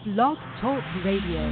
Blog Talk Radio.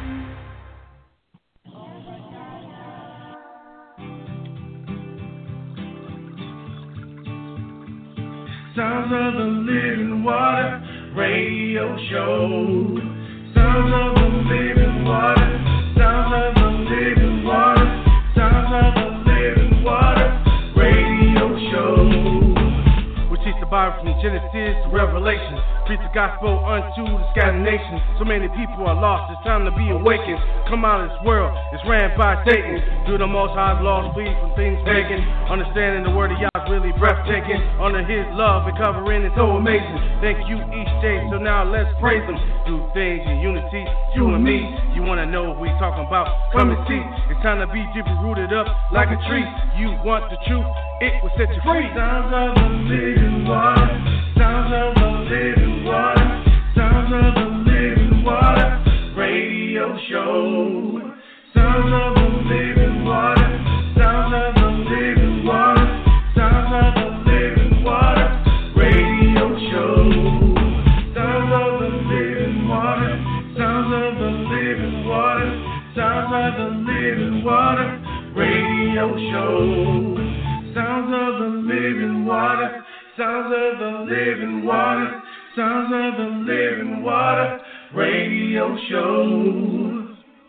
Sounds of the Living Water Radio Show. Sounds of the Living Water. Sounds of the Living Water. Sounds of the Living Water Radio Show. We teach the Bible from Genesis to Revelation. Preach the gospel unto the scattered nations. So many people are lost, it's time to be awakened. Come out of this world, it's ran by Satan. Through the Most High's laws, flee from things pagan. Understanding the word of Yah's really breathtaking. Under His love and covering, it's so amazing. Thank you each day, so now let's praise Him. Do things in unity, you and me. You wanna know what we talking about? Come and see. It's time to be deeply rooted up like a tree. You want the truth, it will set you free. Sounds of the living water. Sounds of the living water. Sounds of the living water radio show. Sounds of the living water. Sounds of the living water. Sounds of the living water radio show. Sounds of the living water. Sounds of the living water. Sounds of the living water radio show. Sounds of the living water. Sounds of the living water. Sounds of the living water radio show.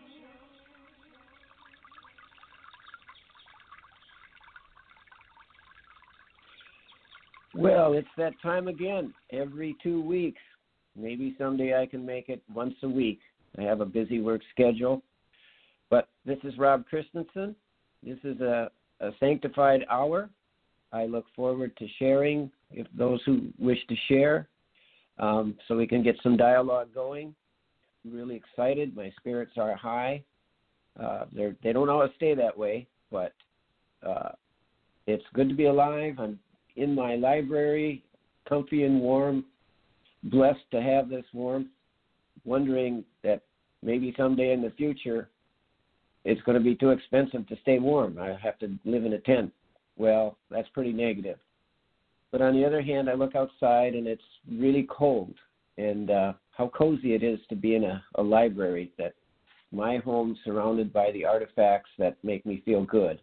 Well, it's that time again, every 2 weeks. Maybe someday I can make it once a week. I have a busy work schedule. But this is Rob Christensen. This is a sanctified hour. I look forward to sharing, if those who wish to share, so we can get some dialogue going. I'm really excited. My spirits are high. They don't always stay that way, but it's good to be alive. I'm in my library, comfy and warm, blessed to have this warmth, wondering that maybe someday in the future it's going to be too expensive to stay warm. I have to live in a tent. Well, that's pretty negative. But on the other hand, I look outside and it's really cold. And how cozy it is to be in a library, that my home surrounded by the artifacts that make me feel good.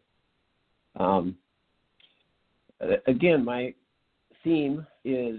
Again, my theme is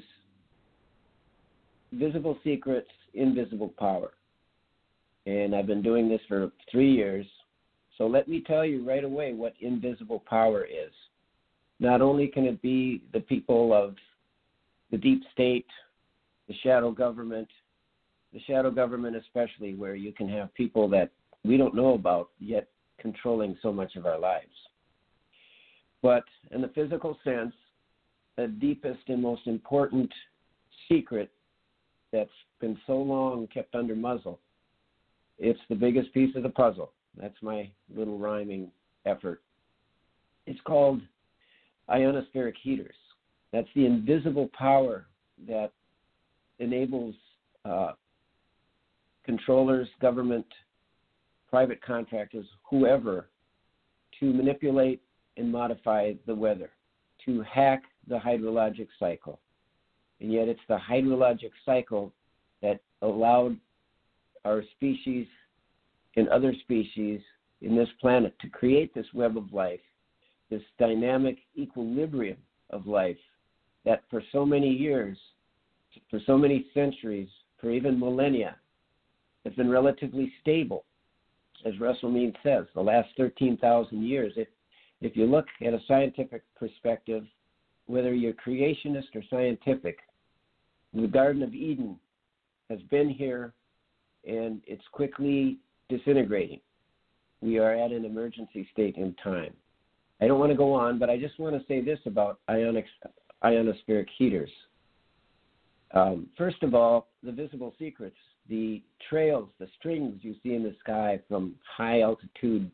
Visible Secrets, Invisible Power. And I've been doing this for 3 years. So let me tell you right away what invisible power is. Not only can it be the people of the deep state, the shadow government especially, where you can have people that we don't know about yet controlling so much of our lives. But in the physical sense, the deepest and most important secret that's been so long kept under muzzle, it's the biggest piece of the puzzle. That's my little rhyming effort. It's called ionospheric heaters. That's the invisible power that enables controllers, government, private contractors, whoever, to manipulate and modify the weather, to hack the hydrologic cycle. And yet it's the hydrologic cycle that allowed our species and other species in this planet to create this web of life, this dynamic equilibrium of life that for so many years, for so many centuries, for even millennia, has been relatively stable. As Russell Means says, the last 13,000 years, if you look at a scientific perspective, whether you're creationist or scientific, the Garden of Eden has been here and it's quickly disintegrating. We are at an emergency state in time. I don't want to go on, but I just want to say this about ionospheric heaters. First of all, the visible secrets, the trails, the strings you see in the sky from high altitude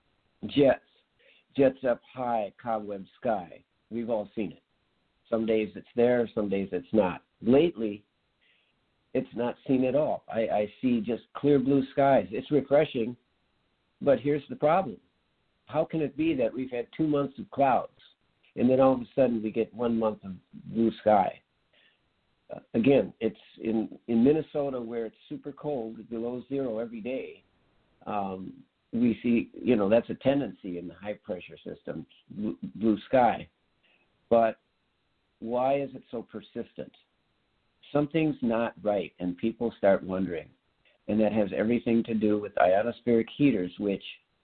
jets up high, cobweb sky. We've all seen it. Some days it's there, some days it's not. Lately, it's not seen at all. I see just clear blue skies. It's refreshing, but here's the problem. How can it be that we've had 2 months of clouds and then all of a sudden we get 1 month of blue sky? again, it's in Minnesota where it's super cold, below zero every day. We see, that's a tendency in the high pressure systems, blue sky. But why is it so persistent? Something's not right, and people start wondering. And that has everything to do with ionospheric heaters, which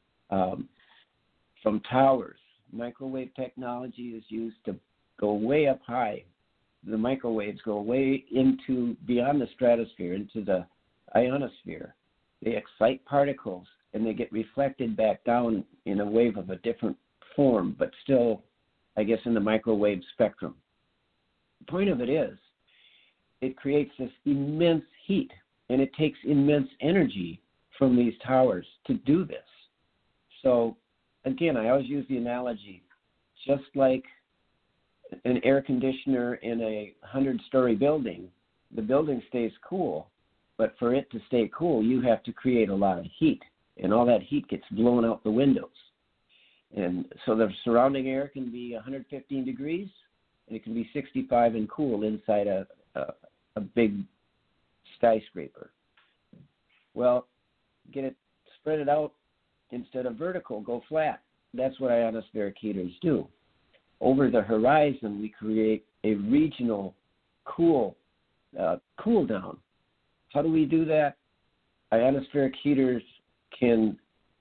from towers, microwave technology is used to go way up high. The microwaves go way into beyond the stratosphere, into the ionosphere. They excite particles, and they get reflected back down in a wave of a different form, but still, I guess, in the microwave spectrum. The point of it is, it creates this immense heat, and it takes immense energy from these towers to do this. So, again, I always use the analogy, just like an air conditioner in a 100-story building, the building stays cool, but for it to stay cool, you have to create a lot of heat, and all that heat gets blown out the windows. And so the surrounding air can be 115 degrees, and it can be 65 and cool inside a big skyscraper. Well, spread it out instead of vertical, go flat. That's what ionospheric heaters do. Over the horizon, we create a regional cool down. How do we do that? Ionospheric heaters can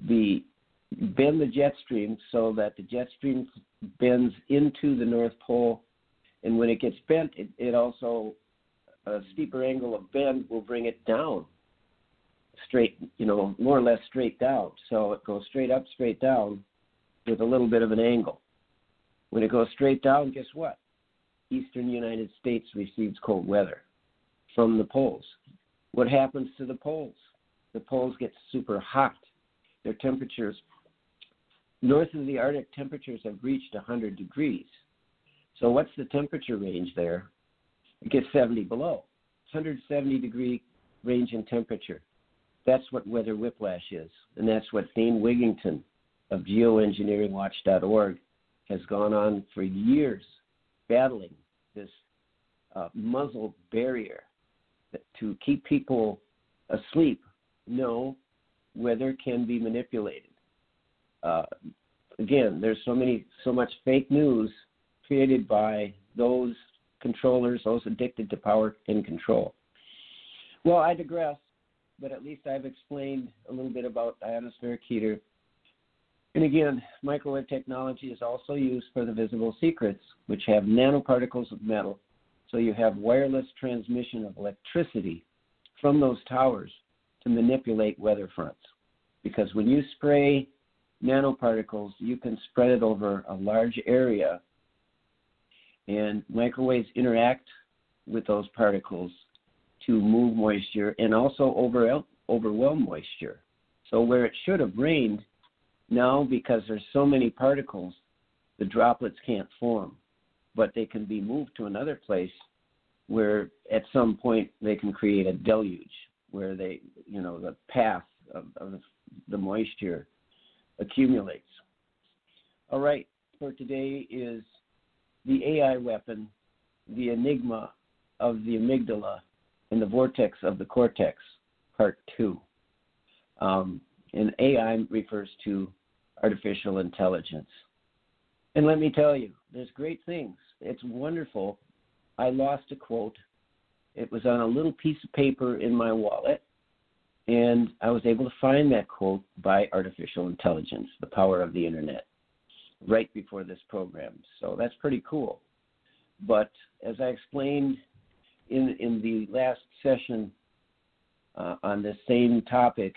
bend the jet stream so that the jet stream bends into the North Pole, and when it gets bent, it also, a steeper angle of bend will bring it down straight, more or less straight down. So it goes straight up, straight down with a little bit of an angle. When it goes straight down, guess what? Eastern United States receives cold weather from the poles. What happens to the poles? The poles get super hot. Their temperatures, north of the Arctic, temperatures have reached 100 degrees. So what's the temperature range there? It gets 70 below. 170 degree range in temperature. That's what weather whiplash is. And that's what Dane Wigington of geoengineeringwatch.org has gone on for years battling this muzzle barrier to keep people asleep. No, weather can be manipulated. Again, there's so much fake news created by those controllers, those addicted to power and control. Well, I digress, but at least I've explained a little bit about ionospheric heater. And again, microwave technology is also used for the visible secrets, which have nanoparticles of metal. So you have wireless transmission of electricity from those towers to manipulate weather fronts. Because when you spray nanoparticles, you can spread it over a large area, and microwaves interact with those particles to move moisture and also overwhelm moisture. So where it should have rained, now, because there's so many particles, the droplets can't form, but they can be moved to another place where at some point they can create a deluge where the path of the moisture accumulates. All right, for today is the AI weapon, the enigma of the amygdala and the vortex of the cortex, part 2. And AI refers to artificial intelligence. And let me tell you, there's great things. It's wonderful. I lost a quote. It was on a little piece of paper in my wallet, and I was able to find that quote by artificial intelligence, the power of the internet, right before this program. So that's pretty cool. But as I explained in the last session on this same topic,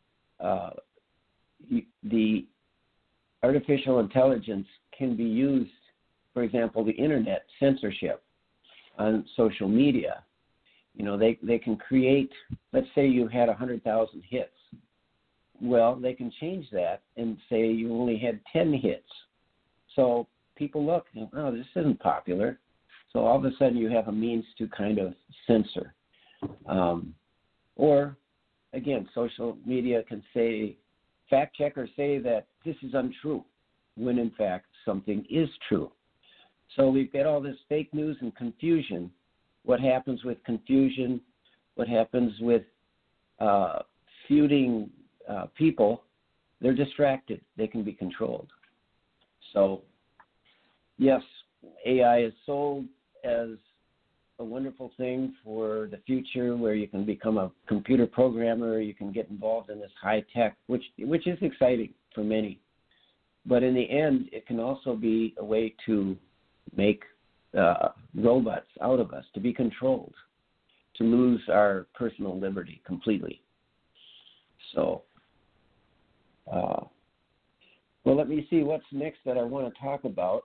the artificial intelligence can be used, for example, the internet censorship on social media. They can create, let's say you had 100,000 hits. Well, they can change that and say you only had 10 hits. So people look, oh, this isn't popular. So all of a sudden you have a means to kind of censor. Or, again, social media can say, fact checkers say that this is untrue, when in fact something is true. So we've got all this fake news and confusion what happens with confusion, what happens with feuding people. They're distracted. They can be controlled. So, yes, AI is sold as a wonderful thing for the future, where you can become a computer programmer, you can get involved in this high tech, which is exciting for many. But in the end, it can also be a way to make robots out of us, to be controlled, to lose our personal liberty completely. So, well, let me see what's next that I want to talk about.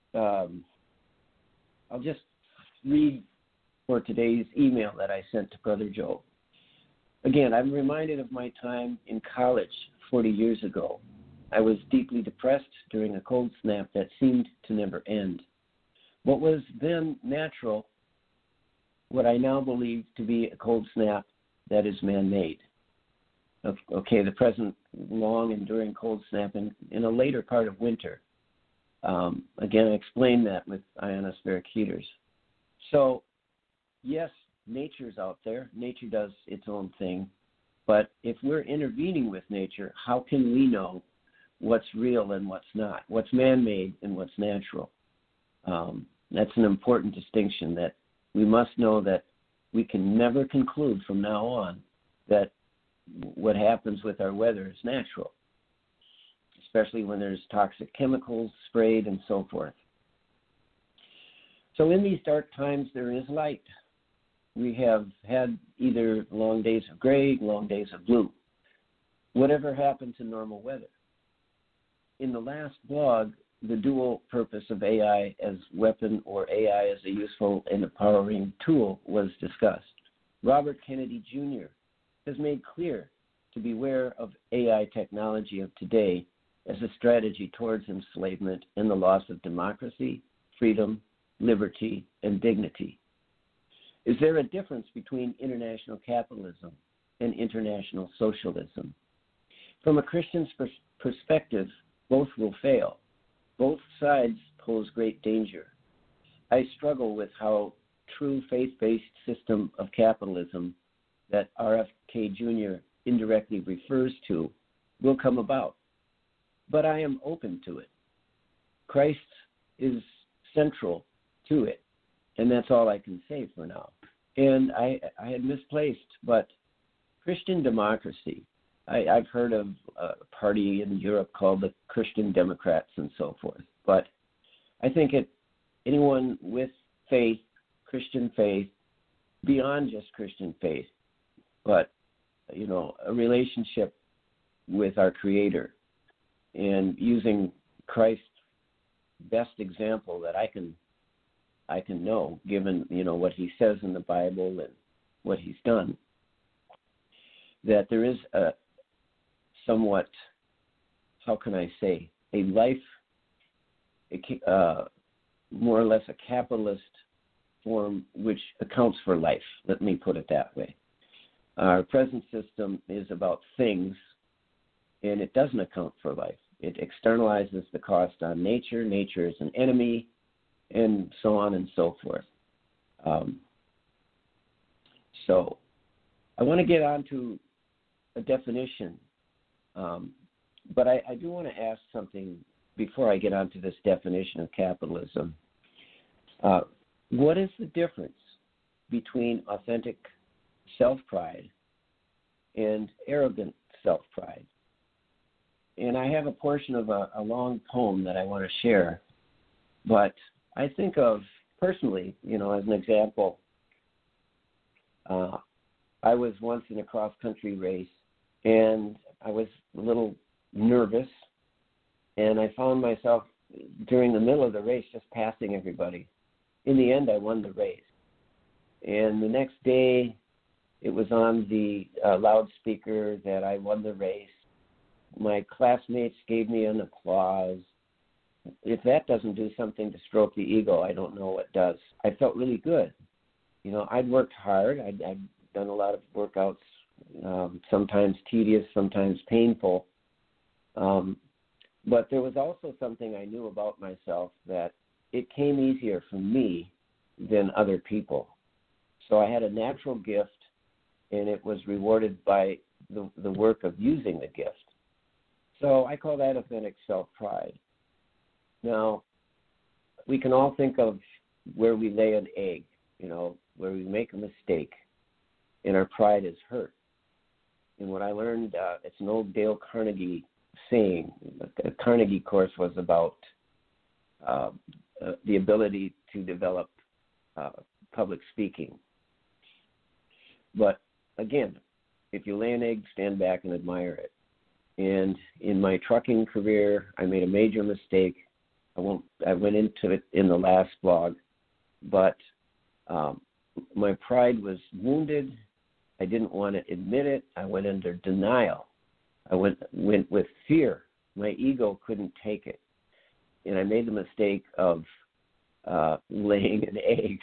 I'll just read for today's email that I sent to Brother Joe. Again, I'm reminded of my time in college 40 years ago. I was deeply depressed during a cold snap that seemed to never end. What was then natural, what I now believe to be a cold snap that is man-made. Okay, the present long enduring cold snap in a later part of winter. Again, I explained that with ionospheric heaters. So, yes, nature's out there. Nature does its own thing. But if we're intervening with nature, how can we know what's real and what's not, what's man-made and what's natural? That's an important distinction, that we must know that we can never conclude from now on that what happens with our weather is natural, especially when there's toxic chemicals sprayed and so forth. So in these dark times, there is light. We have had either long days of gray, long days of blue. Whatever happened to normal weather? In the last blog, the dual purpose of AI as weapon or AI as a useful and empowering tool was discussed. Robert Kennedy Jr. has made clear to beware of AI technology of today as a strategy towards enslavement and the loss of democracy, freedom, liberty, and dignity. Is there a difference between international capitalism and international socialism? From a Christian's perspective, both will fail. Both sides pose great danger. I struggle with how true faith-based system of capitalism that RFK Jr. indirectly refers to will come about. But I am open to it. Christ is central to it, and that's all I can say for now. And I had misplaced, but Christian democracy, I've heard of a party in Europe called the Christian Democrats and so forth. But I think anyone with faith, Christian faith, beyond just Christian faith, but, a relationship with our Creator and using Christ's best example that I can know, given, what he says in the Bible and what he's done, that there is a somewhat, how can I say, a life, more or less a capitalist form which accounts for life. Let me put it that way. Our present system is about things, and it doesn't account for life. It externalizes the cost on nature. Nature is an enemy, and so on and so forth. So I want to get on to a definition, but I do want to ask something before I get on to this definition of capitalism. What is the difference between authentic self-pride and arrogant self-pride? And I have a portion of a long poem that I want to share, but I think of, personally, as an example, I was once in a cross-country race, and I was a little nervous, and I found myself during the middle of the race just passing everybody. In the end, I won the race. And the next day, it was on the loudspeaker that I won the race. My classmates gave me an applause. If that doesn't do something to stroke the ego, I don't know what does. I felt really good. I'd worked hard. I'd done a lot of workouts, sometimes tedious, sometimes painful. But there was also something I knew about myself, that it came easier for me than other people. So I had a natural gift, and it was rewarded by the work of using the gift. So I call that authentic self-pride. Now, we can all think of where we lay an egg, where we make a mistake, and our pride is hurt. And what I learned, it's an old Dale Carnegie saying. The Carnegie course was about the ability to develop public speaking. But again, if you lay an egg, stand back and admire it. And in my trucking career, I made a major mistake. I went into it in the last blog, but my pride was wounded. I didn't want to admit it. I went under denial. I went with fear. My ego couldn't take it. And I made the mistake of laying an egg.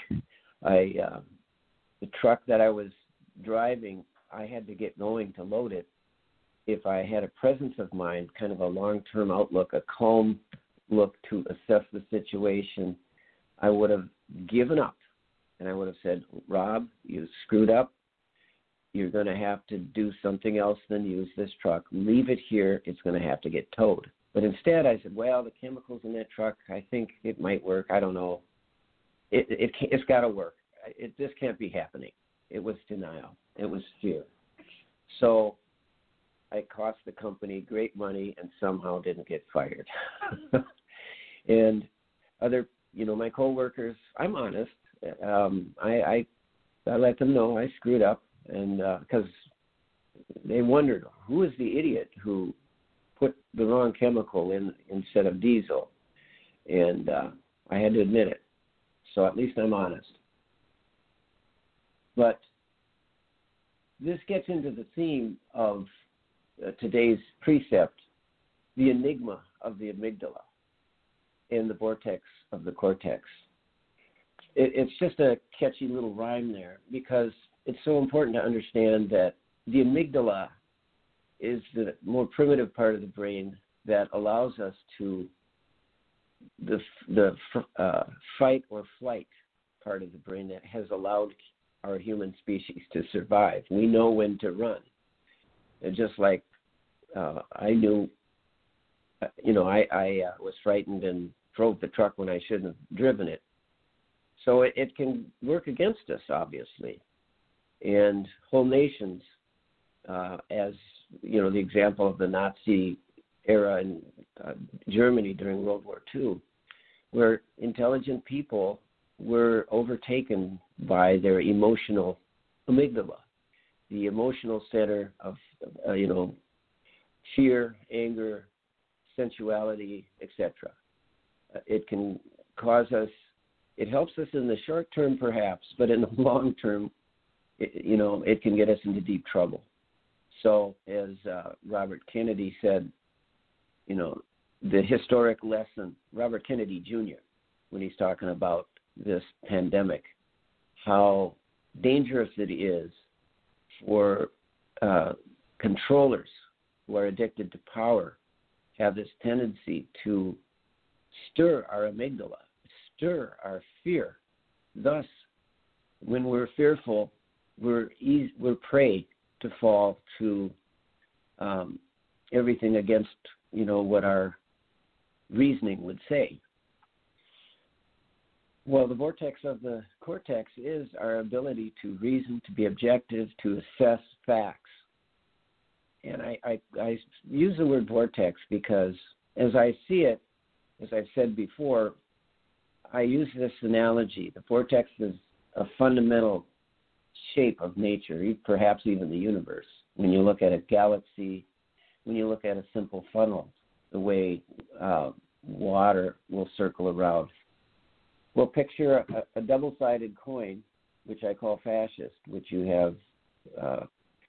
The truck that I was driving, I had to get going to load it. If I had a presence of mind, kind of a long-term outlook, a calm look to assess the situation, I would have given up. And I would have said, Rob, you screwed up. You're going to have to do something else than use this truck. Leave it here. It's going to have to get towed. But instead, I said, well, the chemicals in that truck, I think it might work. I don't know. It's got to work. This can't be happening. It was denial. It was fear. So I cost the company great money and somehow didn't get fired. And other, my coworkers, I'm honest. I let them know I screwed up, and because they wondered who is the idiot who put the wrong chemical in instead of diesel, and I had to admit it. So at least I'm honest. But this gets into the theme of today's precept, the enigma of the amygdala and the vortex of the cortex. It's just a catchy little rhyme there because it's so important to understand that the amygdala is the more primitive part of the brain that allows us to the fight or flight part of the brain that has allowed our human species to survive. We know when to run. And just like I knew, I was frightened and drove the truck when I shouldn't have driven it. So it can work against us, obviously. And whole nations, as, the example of the Nazi era in Germany during World War II, where intelligent people were overtaken by their emotional amygdala, the emotional center of, fear, anger, sensuality, etc. It can cause us, it helps us in the short term perhaps, but in the long term, it can get us into deep trouble. So as Robert Kennedy said, the historic lesson, Robert Kennedy Jr., when he's talking about this pandemic, how dangerous it is for controllers who are addicted to power, have this tendency to stir our amygdala, stir our fear. Thus, when we're fearful, we're prey to fall to everything against, what our reasoning would say. Well, the vortex of the cortex is our ability to reason, to be objective, to assess facts. And I use the word vortex because as I see it, as I've said before, I use this analogy. The vortex is a fundamental shape of nature, perhaps even the universe. When you look at a galaxy, when you look at a simple funnel, the way water will circle around. Well, picture a double-sided coin, which I call fascist, which you have,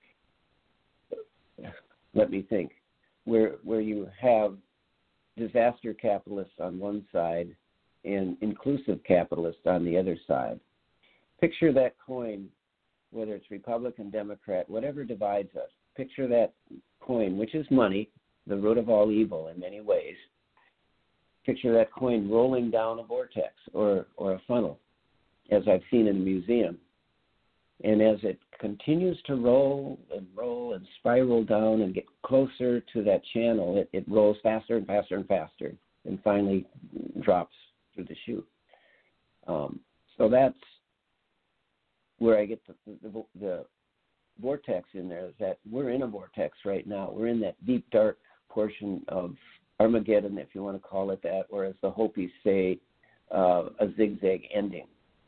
let me think, where you have disaster capitalists on one side and inclusive capitalists on the other side. Picture that coin, whether it's Republican, Democrat, whatever divides us. Picture that coin, which is money, the root of all evil in many ways. Picture that coin rolling down a vortex or a funnel, as I've seen in a museum. And as it continues to roll and spiral down and get closer to that channel, it rolls faster and faster and faster and finally drops through the chute. So that's where I get the vortex in there, is that we're in a vortex right now. We're in that deep, dark portion of Armageddon, if you want to call it that, or as the Hopis say, a zigzag ending.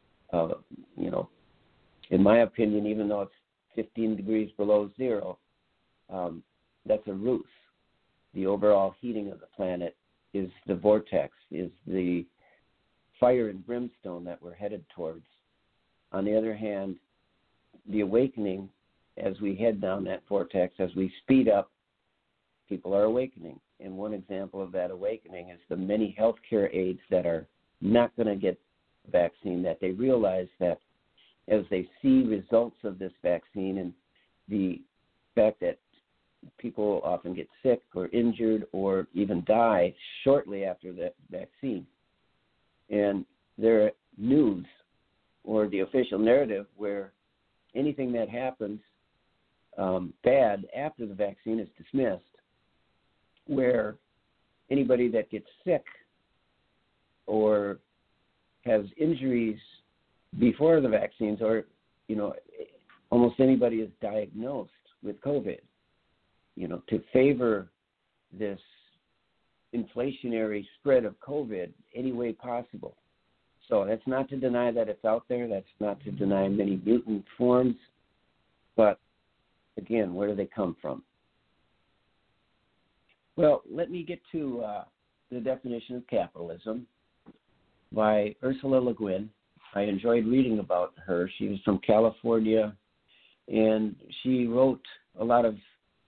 In my opinion, even though it's 15 degrees below zero, that's a ruse. The overall heating of the planet is the vortex, is the fire and brimstone that we're headed towards. On the other hand, the awakening, as we head down that vortex, as we speed up, people are awakening. And one example of that awakening is the many healthcare aides that are not going to get the vaccine, that they realize that as they see results of this vaccine and the fact that people often get sick or injured or even die shortly after the vaccine. And their news or the official narrative where anything that happens bad after the vaccine is dismissed, where anybody that gets sick or has injuries before the vaccines, or, almost anybody is diagnosed with COVID, to favor this inflationary spread of COVID any way possible. So that's not to deny that it's out there. That's not to deny many mutant forms. But, again, where do they come from? Well, let me get to the definition of capitalism by Ursula Le Guin. I enjoyed reading about her. She was from California, and she wrote a lot of,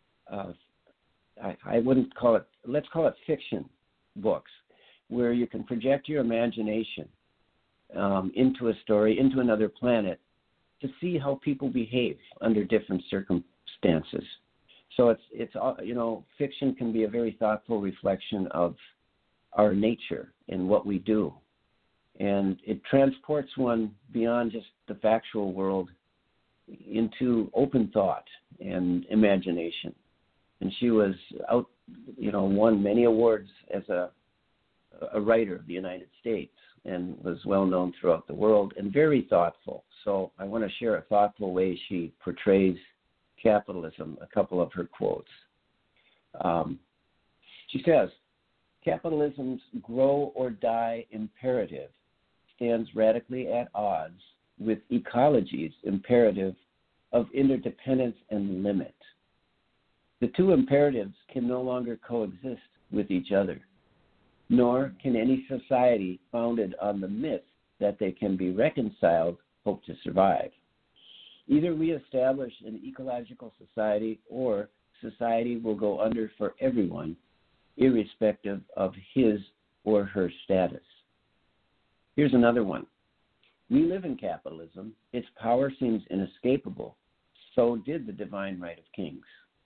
I wouldn't call it, let's call it fiction books, where you can project your imagination into a story, into another planet, to see how people behave under different circumstances. So it's fiction can be a very thoughtful reflection of our nature and what we do. And it transports one beyond just the factual world into open thought and imagination. And she was won many awards as a writer of the United States and was well known throughout the world and very thoughtful. So I want to share a thoughtful way she portrays capitalism, a couple of her quotes. She says, "Capitalism's grow or die imperative stands radically at odds with ecology's imperative of interdependence and limit. The two imperatives can no longer coexist with each other, nor can any society founded on the myth that they can be reconciled hope to survive. Either we establish an ecological society or society will go under for everyone, irrespective of his or her status." Here's another one. "We live in capitalism. Its power seems inescapable. So did the divine right of kings."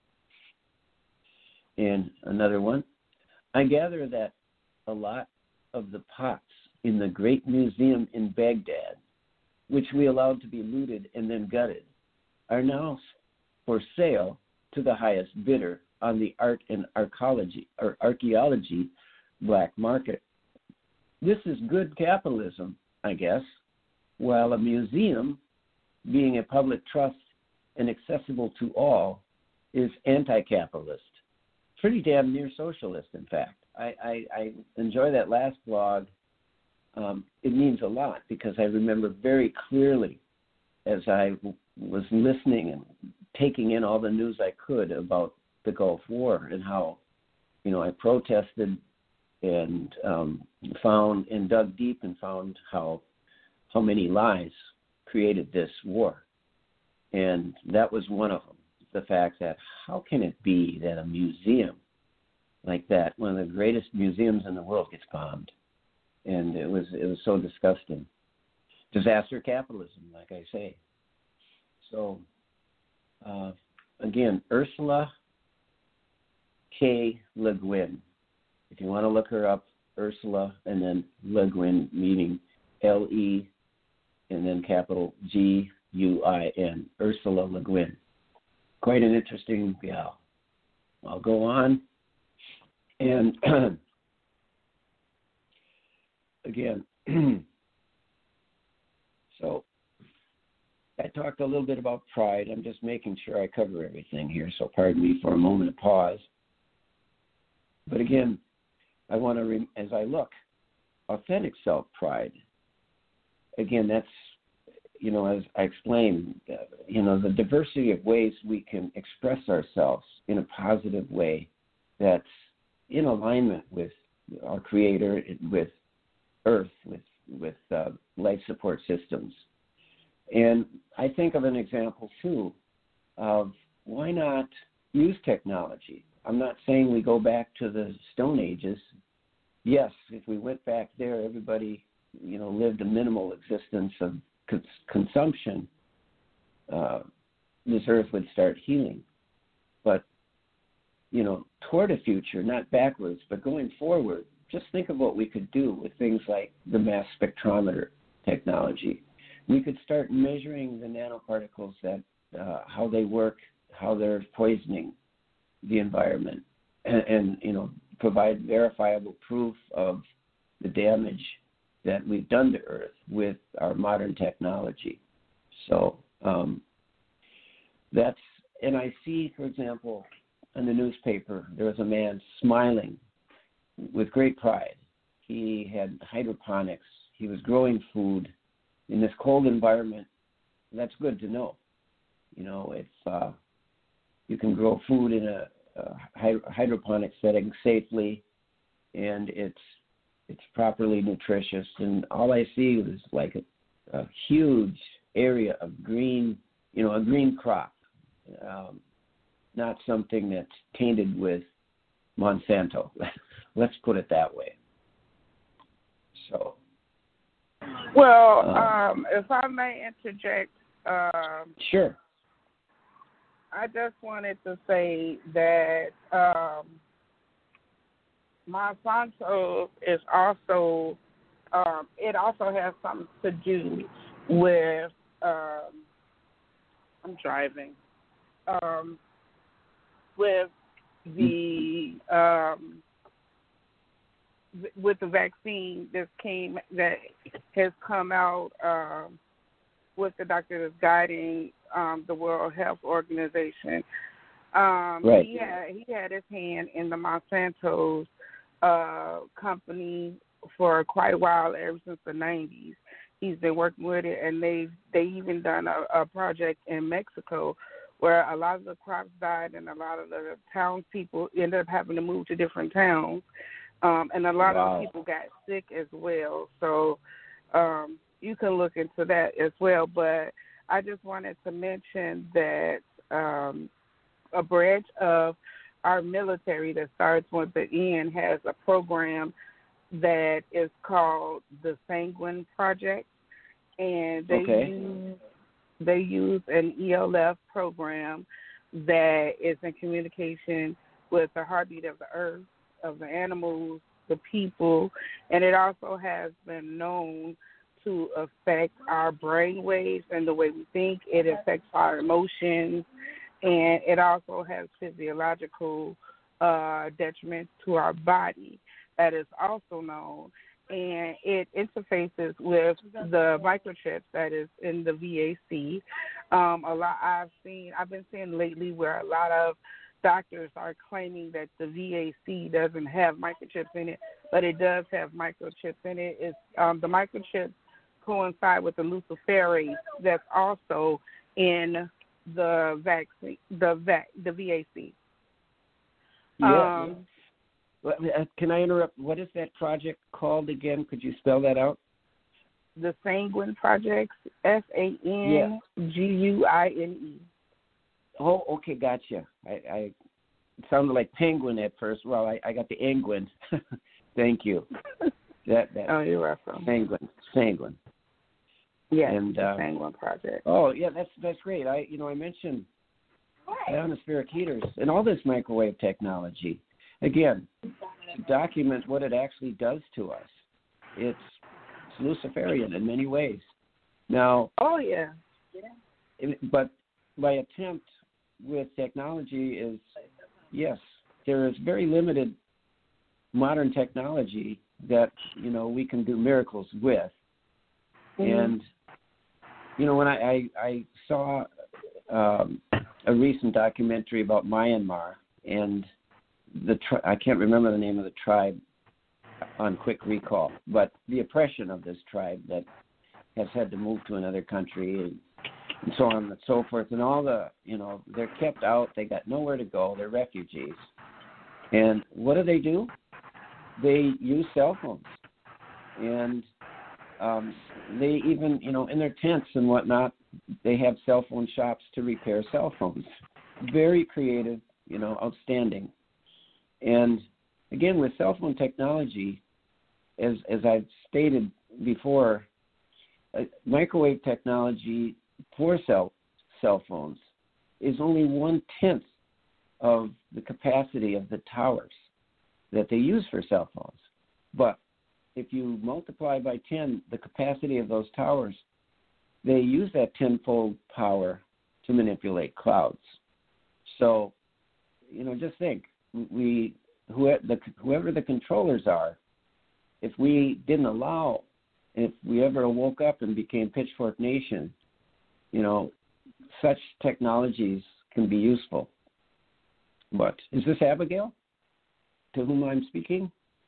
And another one. "I gather that a lot of the pots in the great museum in Baghdad, which we allowed to be looted and then gutted, are now for sale to the highest bidder on the art and archaeology black market. This is good capitalism, I guess, while a museum, being a public trust and accessible to all, is anti-capitalist. Pretty damn near socialist, in fact." I enjoy that last blog. It means a lot because I remember very clearly as I was listening and taking in all the news I could about the Gulf War and how, I protested and found and dug deep and found how many lies created this war. And that was one of them, the fact that how can it be that a museum like that, one of the greatest museums in the world, gets bombed? And it was so disgusting. Disaster capitalism, like I say. So, again, Ursula K. Le Guin. If you want to look her up, Ursula and then Le Guin, meaning L-E and then capital G Ursula Le Guin. Quite an interesting gal. I'll go on. And again, so I talked a little bit about pride. I'm just making sure I cover everything here, so pardon me for a moment of pause. But again, I want to, as I look, authentic self-pride. Again, that's, as I explained, the diversity of ways we can express ourselves in a positive way that's in alignment with our Creator, with Earth, with life support systems. And I think of an example, too, of why not use technology? I'm not saying we go back to the Stone Ages. Yes, if we went back there, everybody, lived a minimal existence of consumption. This earth would start healing. But, toward a future, not backwards, but going forward, just think of what we could do with things like the mass spectrometer technology. We could start measuring the nanoparticles, that how they work, how they're poisoning the environment, and provide verifiable proof of the damage that we've done to Earth with our modern technology. So and I see, for example, in the newspaper, there was a man smiling with great pride. He had hydroponics. He was growing food in this cold environment. That's good to know. If you can grow food in a hydroponic setting safely, and it's properly nutritious, and all I see is like a huge area of green, a green crop, not something that's tainted with Monsanto. Let's put it that way. So. Well, if I may interject. Sure. I just wanted to say that Monsanto is also, it also has something to do with, I'm driving, with the vaccine that has come out with the doctor that's guiding the World Health Organization. Right. He had his hand in the Monsanto's company for quite a while, ever since the 90s. He's been working with it, and they even done a project in Mexico where a lot of the crops died, and a lot of the townspeople ended up having to move to different towns, and a lot of people got sick as well. So you can look into that as well. But I just wanted to mention that a branch of our military that starts with the N has a program that is called the Sanguine Project, and they use an ELF program that is in communication with the heartbeat of the earth, of the animals, the people, and it also has been known to affect our brain waves and the way we think. It affects our emotions, and it also has physiological detriments to our body that is also known. And it interfaces with the microchips that is in the VAC. I've been seeing lately where a lot of doctors are claiming that the VAC doesn't have microchips in it, but it does have microchips in it. It's the microchips coincide with the luciferase that's also in the vaccine, the VAC. Yeah. Can I interrupt? What is that project called again? Could you spell that out? The Sanguine Project, SANGUINE. Oh, okay, gotcha. I it sounded like penguin at first. Well, I got the Angwin. Thank you. Oh, you're welcome. Sanguine. Yeah, and the Sanguine Project. Oh, yeah, that's great. I mentioned ionospheric heaters and all this microwave technology. Again, to document what it actually does to us. It's Luciferian in many ways. Now, oh yeah, But my attempt with technology is, yes, there is very limited modern technology that, we can do miracles with. And, when I saw a recent documentary about Myanmar, and I can't remember the name of the tribe on quick recall, but the oppression of this tribe that has had to move to another country and so on and so forth, and all the, they're kept out, they got nowhere to go, they're refugees. And what do? They use cell phones. And they even, in their tents and whatnot, they have cell phone shops to repair cell phones. Very creative, outstanding. And again, with cell phone technology, as I've stated before, microwave technology for cell phones is only 1/10 of the capacity of the towers that they use for cell phones. But if you multiply by 10 the capacity of those towers, they use that tenfold power to manipulate clouds. So, just think, whoever the controllers are, if we didn't allow, if we ever woke up and became Pitchfork Nation, such technologies can be useful. But is this Abigail, to whom I'm speaking?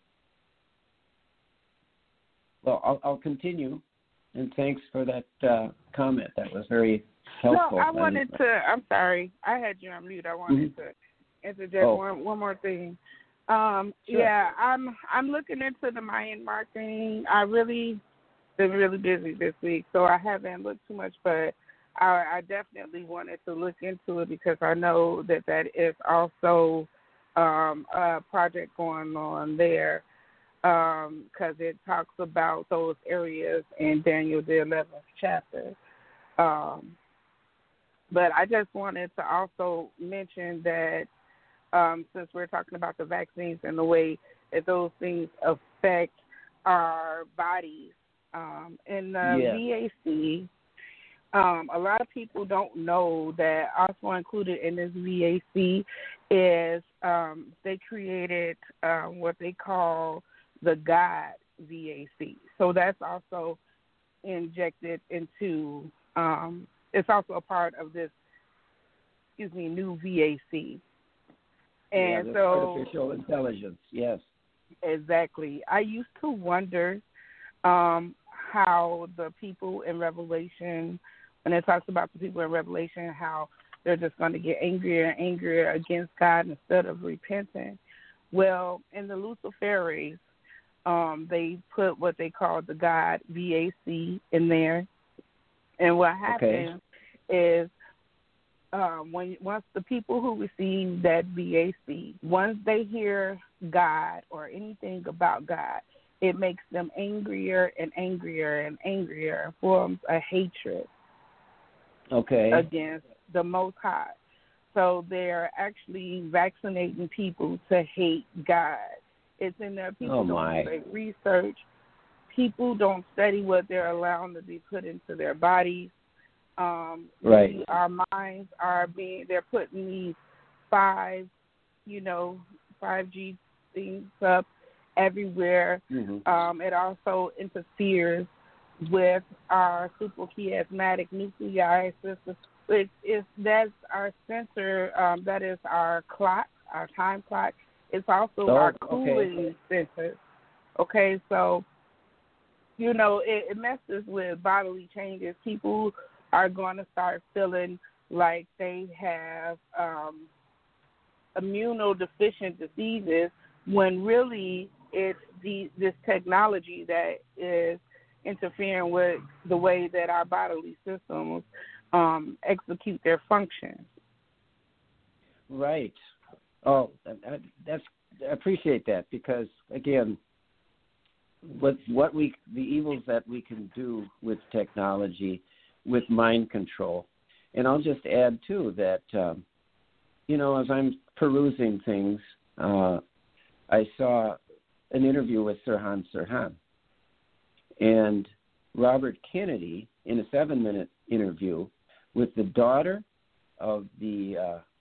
Well, I'll continue, and thanks for that comment. That was very helpful. No, I wanted to. I'm sorry, I had you on mute. I wanted to interject one more thing. Sure. Yeah, I'm looking into the Myanmar thing. I really been really busy this week, so I haven't looked too much, but I definitely wanted to look into it because I know that is also a project going on there. Because it talks about those areas in Daniel the 11th chapter. But I just wanted to also mention that since we're talking about the vaccines and the way that those things affect our bodies, in the VAC, a lot of people don't know that also included in this VAC is they created what they call the God VAC. So that's also injected into, it's also a part of this, new VAC. And so artificial intelligence, yes. Exactly. I used to wonder how the people in Revelation, when it talks about the people in Revelation, how they're just going to get angrier and angrier against God instead of repenting. Well, in the Luciferians, they put what they call the God VAC in there. And what happens is once the people who receive that VAC, once they hear God or anything about God, it makes them angrier and angrier and angrier, and forms a hatred against the Most High. So they're actually vaccinating people to hate God. It's in there. People don't do research. People don't study what they're allowing to be put into their bodies. Our minds are they're putting these 5G things up everywhere. Mm-hmm. It also interferes with our suprachiasmatic nuclei system. That's our sensor. That is our clock, our time clock. It's also our cooling sensor. Okay, so it messes with bodily changes. People are going to start feeling like they have immunodeficient diseases when really it's this technology that is interfering with the way that our bodily systems execute their functions. Right. Oh, I appreciate that because, again, the evils that we can do with technology, with mind control. And I'll just add, too, that, as I'm perusing things, I saw an interview with Sirhan Sirhan. And Robert Kennedy, in a 7-minute interview, with the daughter of the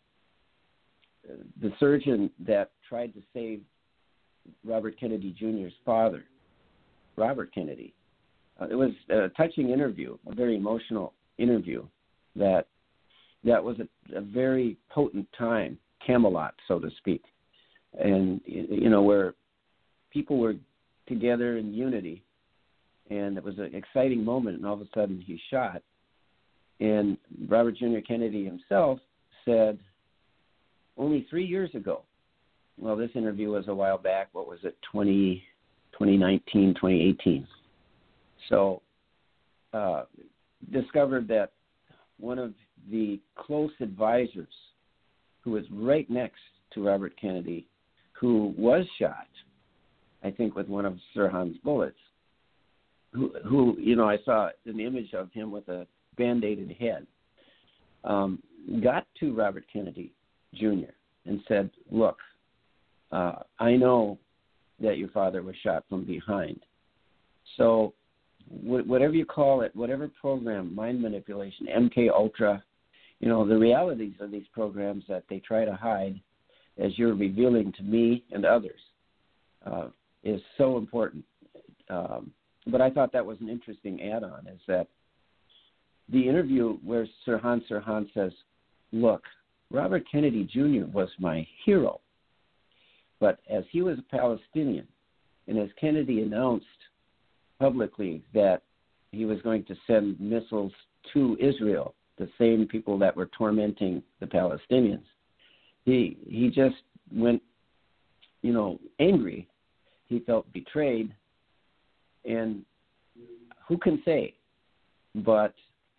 surgeon that tried to save Robert Kennedy Jr.'s father, Robert Kennedy. It was a touching interview, a very emotional interview that was a very potent time, Camelot, so to speak, and, where people were together in unity, and it was an exciting moment, and all of a sudden he's shot. And Robert Jr. Kennedy himself said only 3 years ago, well, this interview was a while back, what was it, 2019, 2018. So discovered that one of the close advisors who was right next to Robert Kennedy, who was shot, I think with one of Sirhan's bullets, who I saw an image of him with a band-aided head, got to Robert Kennedy Jr. and said, look, I know that your father was shot from behind. So whatever you call it, whatever program, mind manipulation, MK Ultra, the realities of these programs that they try to hide, as you're revealing to me and others, is so important. But I thought that was an interesting add-on, is that the interview where Sirhan says, look, Robert Kennedy Jr. was my hero, but as he was a Palestinian, and as Kennedy announced publicly that he was going to send missiles to Israel, the same people that were tormenting the Palestinians, he just went, angry. He felt betrayed, and who can say? But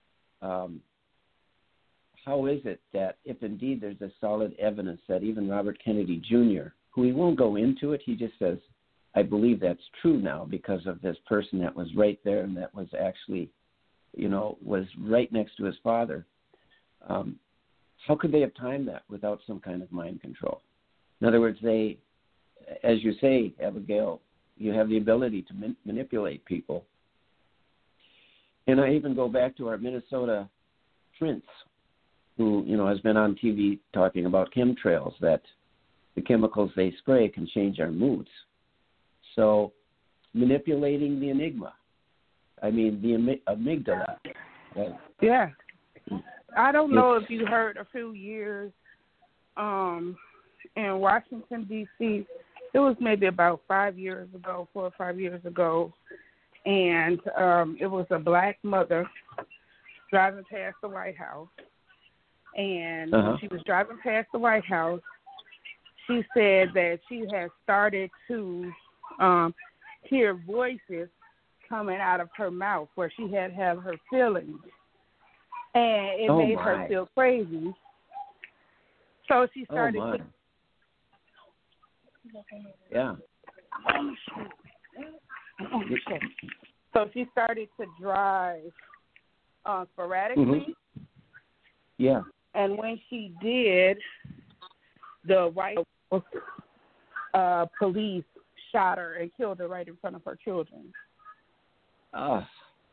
how is it that if indeed there's a solid evidence that even Robert Kennedy Jr., who he won't go into it, he just says, I believe that's true now because of this person that was right there and that was actually, was right next to his father. How could they have timed that without some kind of mind control? In other words, they, as you say, Abigail, you have the ability to manipulate people. And I even go back to our Minnesota Prince, who, has been on TV talking about chemtrails, that the chemicals they spray can change our moods. So manipulating the enigma, the amygdala. Yeah. I don't know if you heard a few years in Washington, D.C., it was maybe about 4 or 5 years ago, and it was a black mother driving past the White House. And when she was driving past the White House, she said that she had started to hear voices coming out of her mouth where she had her feelings. And it made her feel crazy. So she started Yeah. So she started to drive sporadically. Mm-hmm. Yeah. And when she did, the white police shot her and killed her right in front of her children. Oh,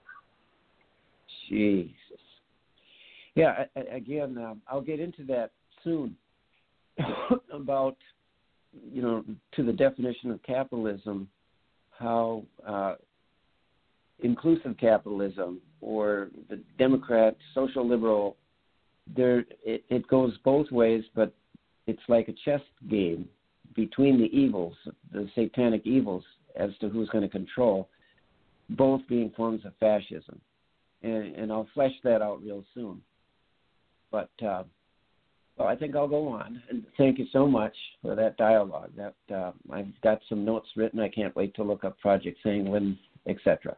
Jesus. Yeah, again, I'll get into that soon about, to the definition of capitalism, how inclusive capitalism or the Democrat, social liberal, it goes both ways, but it's like a chess game between the evils, the satanic evils, as to who's going to control, both being forms of fascism. And I'll flesh that out real soon. But I think I'll go on. And thank you so much for that dialogue. That I've got some notes written. I can't wait to look up Project Sanguine, etc.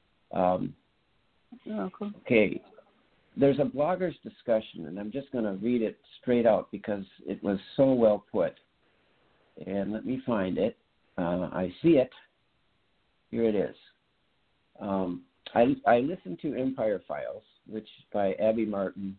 Okay. There's a blogger's discussion, and I'm just going to read it straight out because it was so well put. And let me find it. I see it. Here it is. I listened to Empire Files, which by Abby Martin.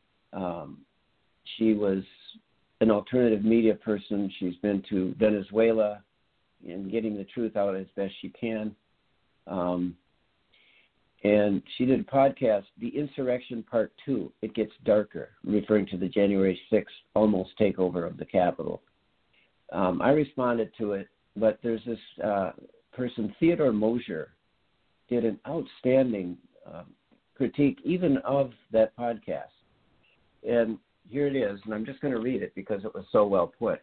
She was an alternative media person. She's been to Venezuela and getting the truth out as best she can. And she did a podcast, The Insurrection Part 2, It Gets Darker, referring to the January 6th almost takeover of the Capitol. I responded to it, but there's this person, Theodore Mosier, did an outstanding critique even of that podcast. And here it is, and I'm just going to read it because it was so well put.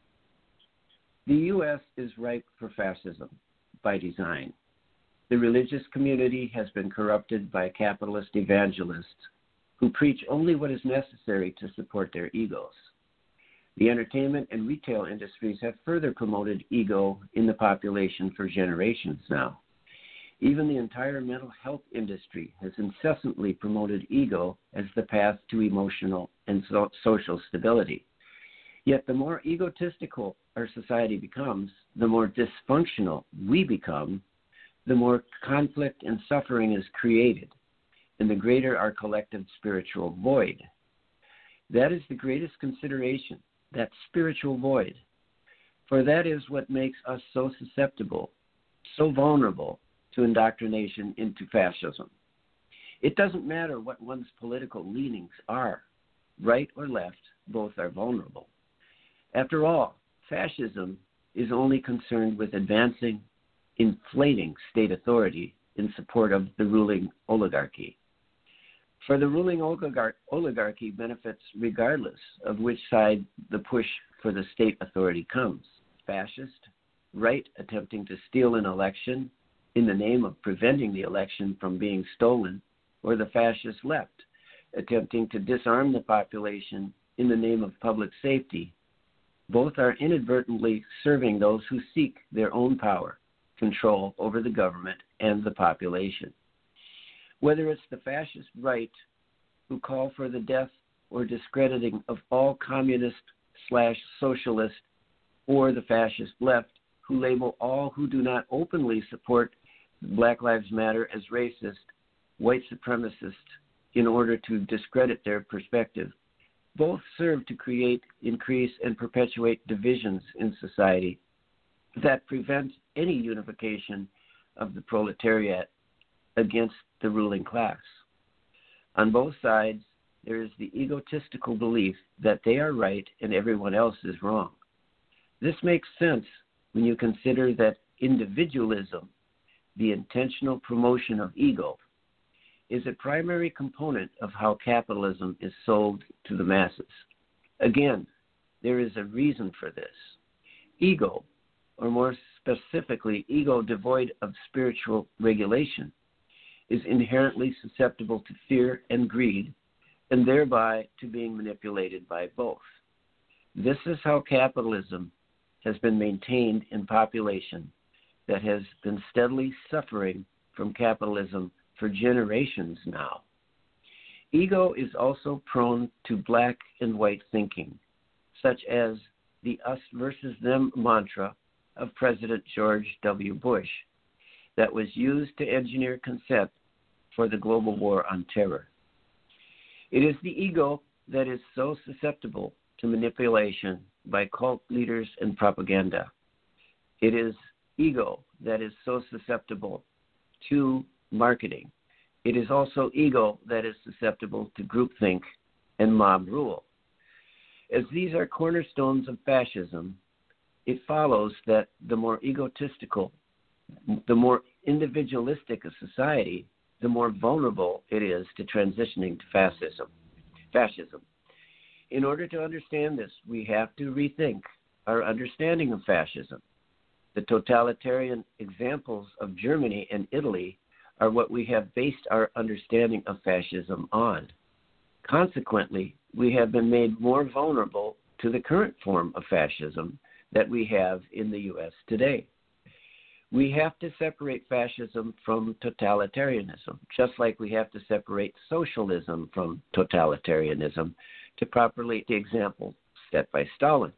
The U.S. is ripe for fascism by design. The religious community has been corrupted by capitalist evangelists who preach only what is necessary to support their egos. The entertainment and retail industries have further promoted ego in the population for generations now. Even the entire mental health industry has incessantly promoted ego as the path to emotional and social stability. Yet the more egotistical our society becomes, the more dysfunctional we become, the more conflict and suffering is created, and the greater our collective spiritual void. That is the greatest consideration, that spiritual void. For that is what makes us so susceptible, so vulnerable to indoctrination into fascism. It doesn't matter what one's political leanings are, right or left, both are vulnerable. After all, fascism is only concerned with advancing, inflating state authority in support of the ruling oligarchy. For the ruling oligarchy benefits regardless of which side the push for the state authority comes. Fascist, right attempting to steal an election in the name of preventing the election from being stolen, or the fascist left, attempting to disarm the population in the name of public safety. Both are inadvertently serving those who seek their own power, control over the government and the population. Whether it's the fascist right who call for the death or discrediting of all communist/socialist, or the fascist left who label all who do not openly support Black Lives Matter as racist, white supremacist in order to discredit their perspective, both serve to create, increase, and perpetuate divisions in society that prevent any unification of the proletariat against the ruling class. On both sides, there is the egotistical belief that they are right and everyone else is wrong. This makes sense when you consider that individualism, the intentional promotion of ego, is a primary component of how capitalism is sold to the masses. Again, there is a reason for this. Ego, or more specifically, ego devoid of spiritual regulation, is inherently susceptible to fear and greed, and thereby to being manipulated by both. This is how capitalism has been maintained in population that has been steadily suffering from capitalism for generations now. Ego is also prone to black and white thinking, such as the us versus them mantra of President George W. Bush that was used to engineer consent for the global war on terror. It is the ego that is so susceptible to manipulation by cult leaders and propaganda. It is ego that is so susceptible to marketing. It is also ego that is susceptible to groupthink and mob rule. As these are cornerstones of fascism, it follows that the more egotistical, the more individualistic a society, the more vulnerable it is to transitioning to fascism. In order to understand this, we have to rethink our understanding of fascism. The totalitarian examples of Germany and Italy are what we have based our understanding of fascism on. Consequently, we have been made more vulnerable to the current form of fascism that we have in the U.S. today. We have to separate fascism from totalitarianism, just like we have to separate socialism from totalitarianism to properly the example set by Stalin.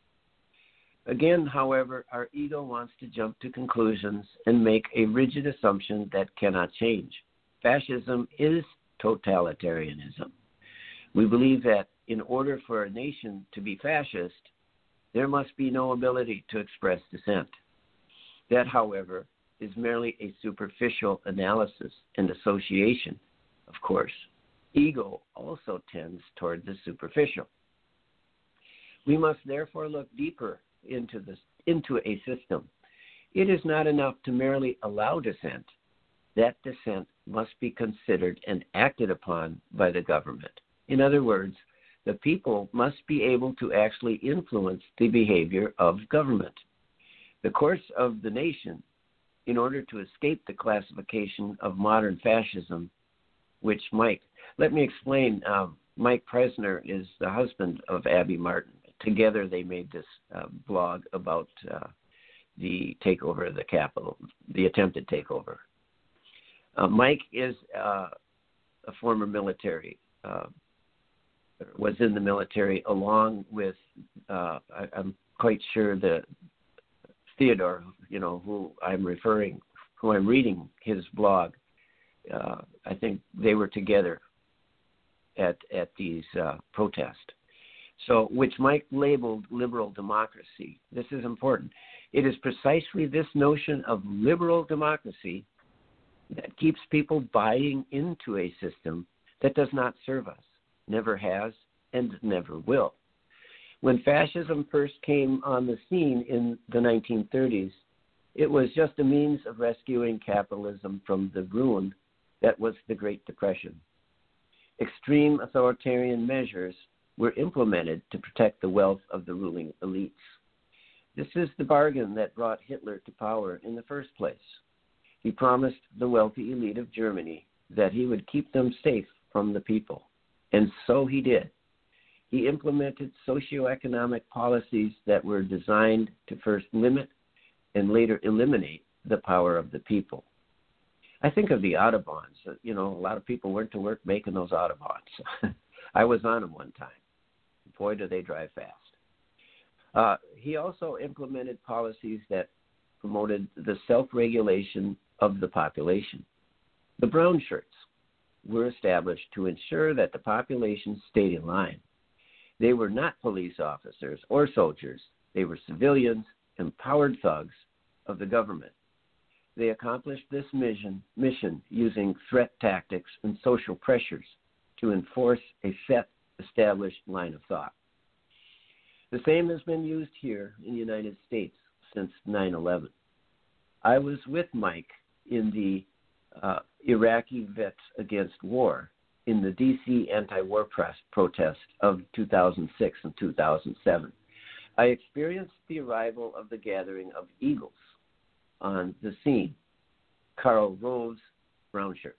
Again, however, our ego wants to jump to conclusions and make a rigid assumption that cannot change. Fascism is totalitarianism. We believe that in order for a nation to be fascist, there must be no ability to express dissent. That, however, is merely a superficial analysis and association, of course. Ego also tends toward the superficial. We must therefore look deeper into a system. It is not enough to merely allow dissent. That dissent must be considered and acted upon by the government. In other words, the people must be able to actually influence the behavior of government. The course of the nation, in order to escape the classification of modern fascism, which let me explain. Mike Presner is the husband of Abby Martin. Together they made this blog about the takeover of the Capitol, the attempted takeover. Mike is a former military, was in the military along with, I'm quite sure the Theodore, who I'm reading his blog. I think they were together at these protests. So, which Mike labeled liberal democracy. This is important. It is precisely this notion of liberal democracy that keeps people buying into a system that does not serve us, never has, and never will. When fascism first came on the scene in the 1930s, it was just a means of rescuing capitalism from the ruin that was the Great Depression. Extreme authoritarian measures were implemented to protect the wealth of the ruling elites. This is the bargain that brought Hitler to power in the first place. He promised the wealthy elite of Germany that he would keep them safe from the people, and so he did. He implemented socioeconomic policies that were designed to first limit and later eliminate the power of the people. I think of the Autobahns. A lot of people went to work making those Autobahns. I was on them one time. Boy, do they drive fast. He also implemented policies that promoted the self-regulation of the population. The brown shirts were established to ensure that the population stayed in line. They were not police officers or soldiers. They were civilians, empowered thugs of the government. They accomplished this mission using threat tactics and social pressures to enforce a set, established line of thought. The same has been used here in the United States since 9/11. I was with Mike in the Iraqi Vets Against War in the D.C. anti-war protest of 2006 and 2007. I experienced the arrival of the gathering of Eagles on the scene, Karl Rove's brown shirts.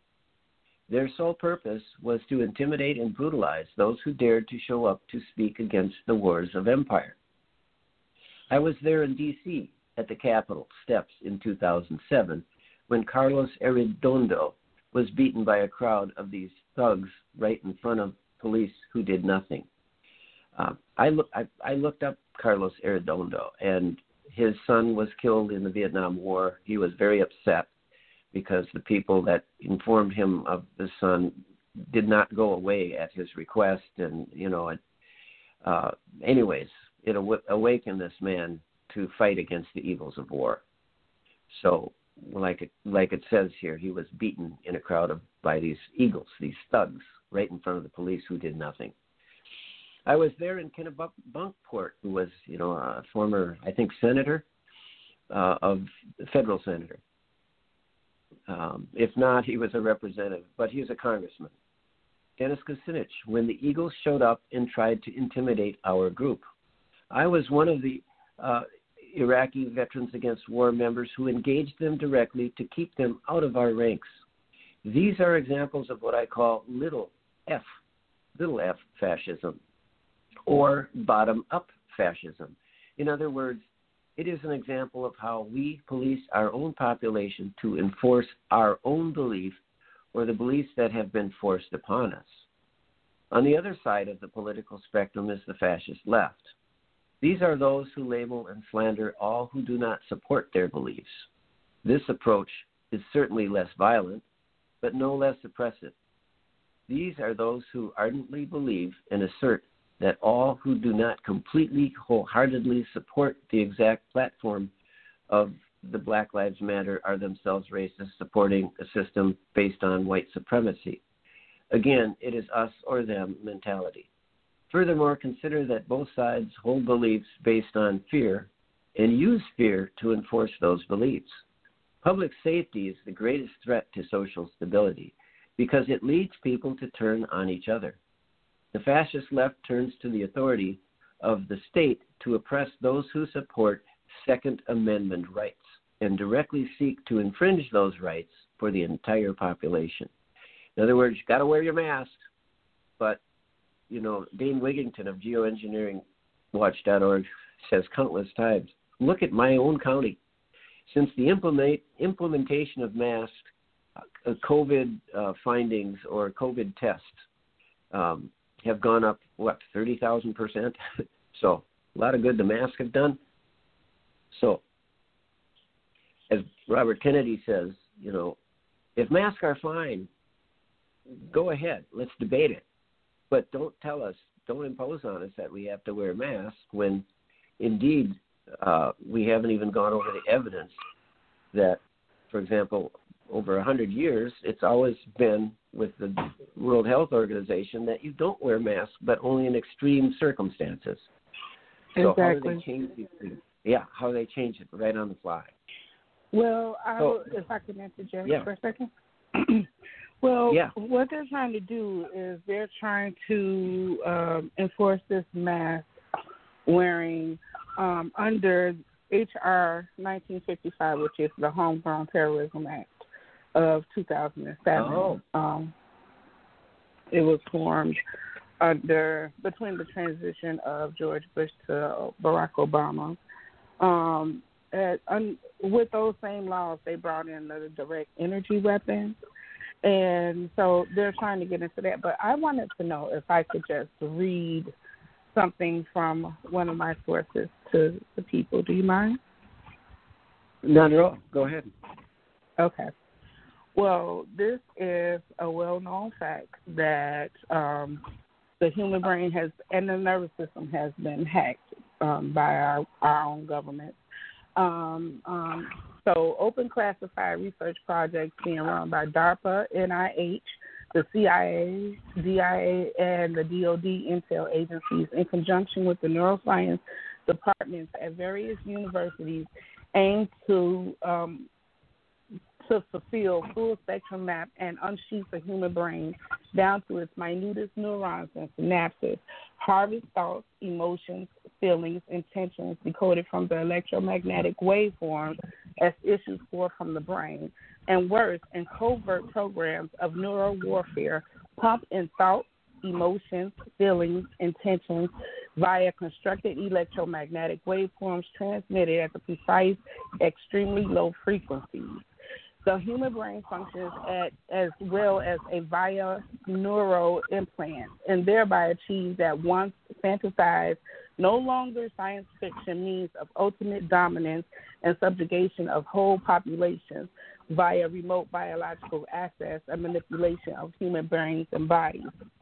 Their sole purpose was to intimidate and brutalize those who dared to show up to speak against the wars of empire. I was there in D.C. at the Capitol steps in 2007 when Carlos Arredondo was beaten by a crowd of these thugs right in front of police who did nothing. I looked up Carlos Arredondo, and his son was killed in the Vietnam War. He was very upset because the people that informed him of the son did not go away at his request. And, anyways, it awakened this man to fight against the evils of war. So, like it says here, he was beaten in a crowd by these Eagles, these thugs, right in front of the police who did nothing. I was there in Kennebunkport, who was, a former, I think, senator, federal senator. If not, he was a representative, but he was a congressman. Dennis Kucinich, when the Eagles showed up and tried to intimidate our group. I was one of the Iraqi Veterans Against War members who engaged them directly to keep them out of our ranks. These are examples of what I call little f fascism, or bottom-up fascism. In other words, it is an example of how we police our own population to enforce our own belief or the beliefs that have been forced upon us. On the other side of the political spectrum is the fascist left. These are those who label and slander all who do not support their beliefs. This approach is certainly less violent, but no less oppressive. These are those who ardently believe and assert that all who do not completely, wholeheartedly support the exact platform of the Black Lives Matter are themselves racist, supporting a system based on white supremacy. Again, it is us or them mentality. Furthermore, consider that both sides hold beliefs based on fear and use fear to enforce those beliefs. Public safety is the greatest threat to social stability because it leads people to turn on each other. The fascist left turns to the authority of the state to oppress those who support Second Amendment rights and directly seek to infringe those rights for the entire population. In other words, you got to wear your mask, but, Dane Wigington of geoengineeringwatch.org says countless times, look at my own county. Since the implementation of masks, COVID findings or COVID tests have gone up, 30,000%? So a lot of good the masks have done. So as Robert Kennedy says, if masks are fine, go ahead, let's debate it. But don't impose on us that we have to wear masks when indeed we haven't even gone over the evidence that, for example, over 100 years, it's always been with the World Health Organization that you don't wear masks, but only in extreme circumstances. So exactly. How do they change these things? Yeah, how do they change it right on the fly? Well, if I can interject for a second. What they're trying to do is they're trying to enforce this mask wearing under H.R. 1955, which is the Homegrown Terrorism Act of 2007. Oh. It was formed between the transition of George Bush to Barack Obama. With those same laws, they brought in the direct energy weapons. And so they're trying to get into that. But I wanted to know if I could just read something from one of my sources to the people. Do you mind? Not at all. Go ahead. Okay. Well, this is a well-known fact that the human brain and the nervous system has been hacked by our own government. So open classified research projects being run by DARPA, NIH, the CIA, DIA, and the DOD intel agencies in conjunction with the neuroscience departments at various universities aim to fulfill full spectrum map and unsheath the human brain down to its minutest neurons and synapses, harvest thoughts, emotions, feelings, intentions decoded from the electromagnetic waveforms as issues forth from the brain, and worse, in covert programs of neural warfare pump in thoughts, emotions, feelings, intentions via constructed electromagnetic waveforms transmitted at the precise, extremely low frequencies. The human brain functions as well as via neural implants and thereby achieves that once fantasized, no longer science fiction means of ultimate dominance and subjugation of whole populations via remote biological access and manipulation of human brains and bodies,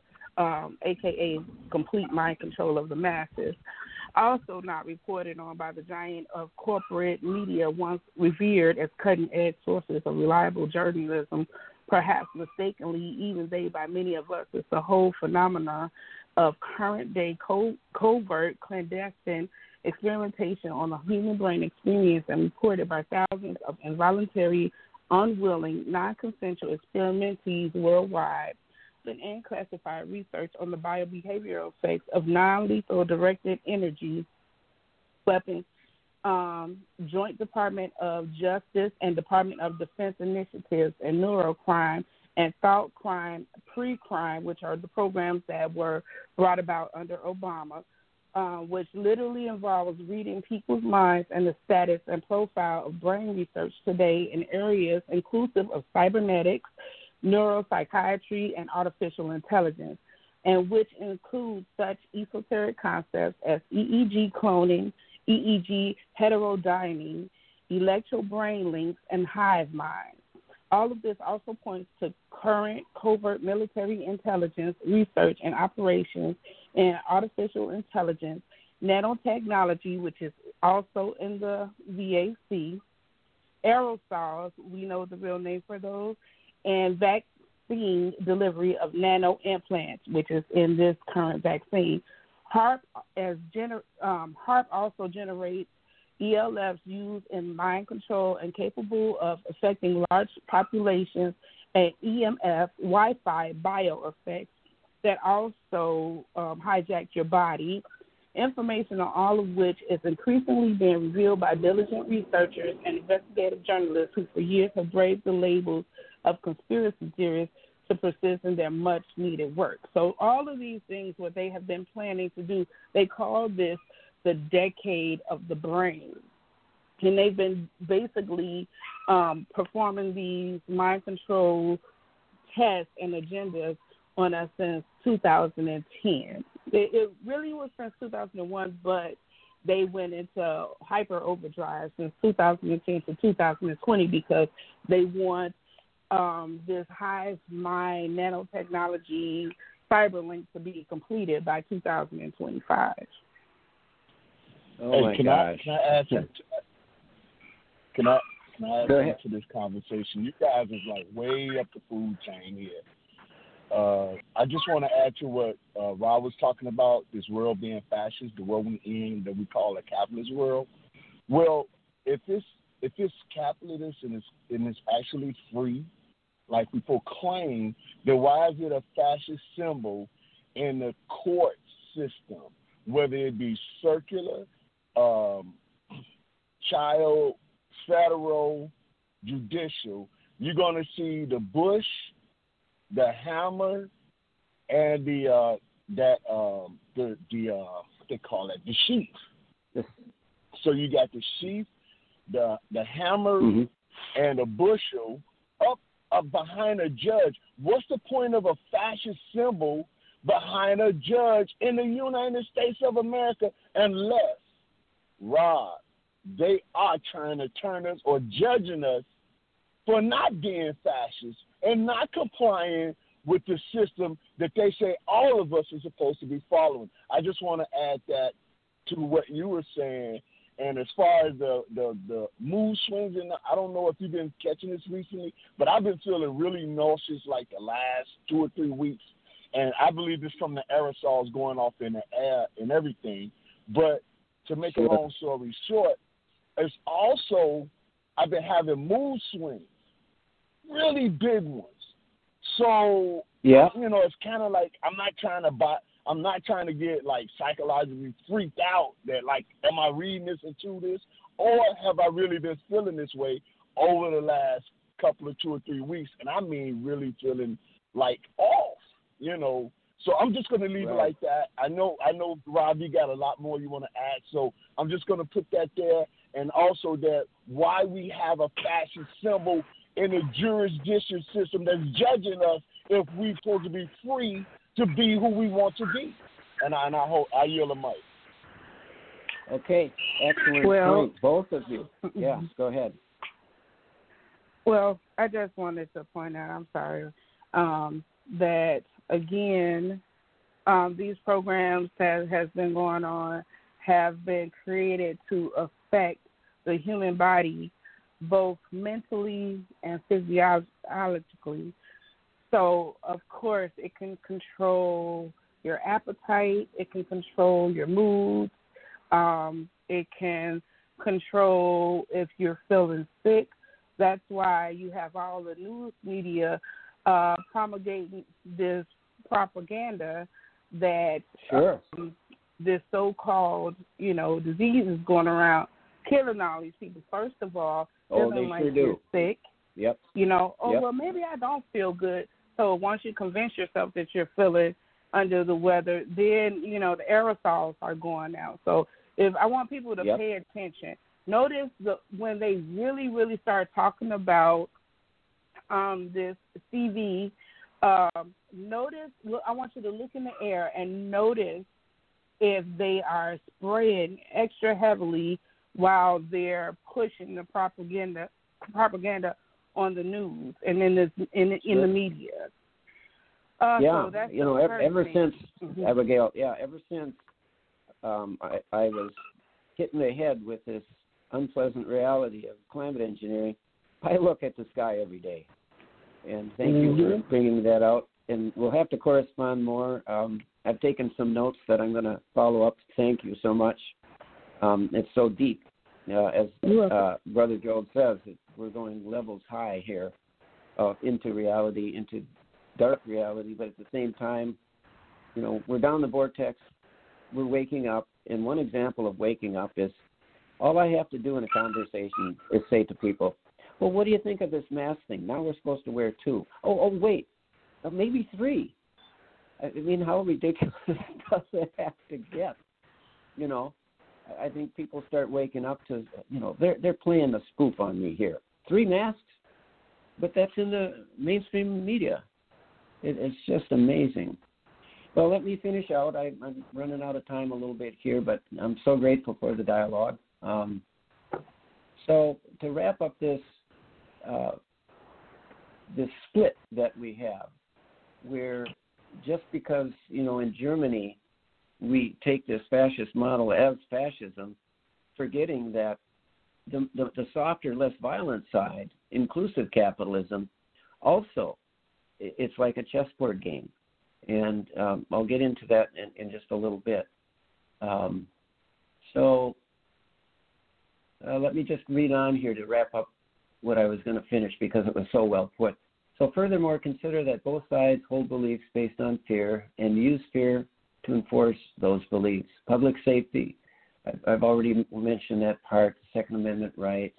a.k.a. complete mind control of the masses. Also not reported on by the giant of corporate media once revered as cutting-edge sources of reliable journalism, perhaps mistakenly even they by many of us, is the whole phenomena of current-day covert, clandestine experimentation on the human brain experience and reported by thousands of involuntary, unwilling, non-consensual experimentees worldwide. And classified research on the biobehavioral effects of non-lethal directed energy weapons, Joint Department of Justice and Department of Defense initiatives and neurocrime and thought crime, pre-crime, which are the programs that were brought about under Obama, which literally involves reading people's minds and the status and profile of brain research today in areas inclusive of cybernetics, neuropsychiatry, and artificial intelligence, and which includes such esoteric concepts as EEG cloning, EEG heterodyning, electro-brain links, and hive minds. All of this also points to current covert military intelligence research and operations in artificial intelligence, nanotechnology, which is also in the VAC, aerosols, we know the real name for those, and vaccine delivery of nano implants, which is in this current vaccine. HARP also generates ELFs used in mind control and capable of affecting large populations, and EMF Wi-Fi bioeffects that also hijack your body. Information on all of which is increasingly being revealed by diligent researchers and investigative journalists who for years have braved the labels of conspiracy theorists to persist in their much-needed work. So all of these things, what they have been planning to do, they call this the decade of the brain. And they've been basically performing these mind control tests and agendas on us since 2010. It really was since 2001, but they went into hyper overdrive since 2010 to 2020 because they want this hive mind nanotechnology Cyberlink to be completed by 2025. Oh my gosh! Can I add something? Can I add something to this conversation? You guys is like way up the food chain here. I just want to add to what Rob was talking about, this world being fascist, the world we in that we call a capitalist world. Well, if it's capitalist and it's actually free, like we proclaim, then why is it a fascist symbol in the court system, whether it be circular, child, federal, judicial? You're going to see the Bush, the hammer, and what they call it, the sheath. So you got the sheath, the hammer, and the bushel up behind a judge. What's the point of a fascist symbol behind a judge in the United States of America unless, Rob, they are trying to turn us or judging us for not being fascist and not complying with the system that they say all of us are supposed to be following. I just want to add that to what you were saying. And as far as the mood swings, and I don't know if you've been catching this recently, but I've been feeling really nauseous like the last 2 or 3 weeks. And I believe it's from the aerosols going off in the air and everything. But to make a long story short, it's also I've been having mood swings, really big ones. So, it's kind of like I'm not trying to get like psychologically freaked out that like, am I reading this into this, or have I really been feeling this way over the last couple of 2 or 3 weeks? And I mean, really feeling like off, So I'm just going to leave it like that. I know, Rob, you got a lot more you want to add, so I'm just going to put that there, and also that why we have a fascist symbol in a jurisdiction system that's judging us if we're supposed to be free to be who we want to be. And I hope I yield the mic. Okay, excellent point, both of you. Yeah, go ahead. Well, I just wanted to point out, I'm sorry, that again, these programs that has been going on have been created to affect the human body both mentally and physiologically. So, of course, it can control your appetite. It can control your moods. It can control if you're feeling sick. That's why you have all the news media promulgating this propaganda that this so-called, disease is going around killing all these people. First of all, feeling like you're sick. Yep. Well, maybe I don't feel good. So once you convince yourself that you're feeling under the weather, then, the aerosols are going out. So if I want people to pay attention, notice when they really, really start talking about this CV, notice, I want you to look in the air and notice if they are spraying extra heavily while they're pushing the propaganda on the news and in the media. So that's ever since Abigail, ever since I was hit in the head with this unpleasant reality of climate engineering, I look at the sky every day. And thank you for bringing that out. And we'll have to correspond more. I've taken some notes that I'm going to follow up. Thank you so much. It's so deep. As Brother Job says, we're going levels high here into reality, into dark reality. But at the same time, we're down the vortex. We're waking up. And one example of waking up is all I have to do in a conversation is say to people, well, what do you think of this mask thing? Now we're supposed to wear 2. Oh, wait, maybe 3. I mean, how ridiculous does it have to get? I think people start waking up to, they're playing the spoof on me here. 3 masks, but that's in the mainstream media. It's just amazing. Well, let me finish out. I'm running out of time a little bit here, but I'm so grateful for the dialogue. So to wrap up this split that we have, where just because, in Germany we take this fascist model as fascism, forgetting that the softer, less violent side, inclusive capitalism, also, it's like a chessboard game. And I'll get into that in just a little bit. So let me just read on here to wrap up what I was going to finish because it was so well put. So furthermore, consider that both sides hold beliefs based on fear and use fear to enforce those beliefs. Public safety, I've already mentioned that part, Second Amendment rights.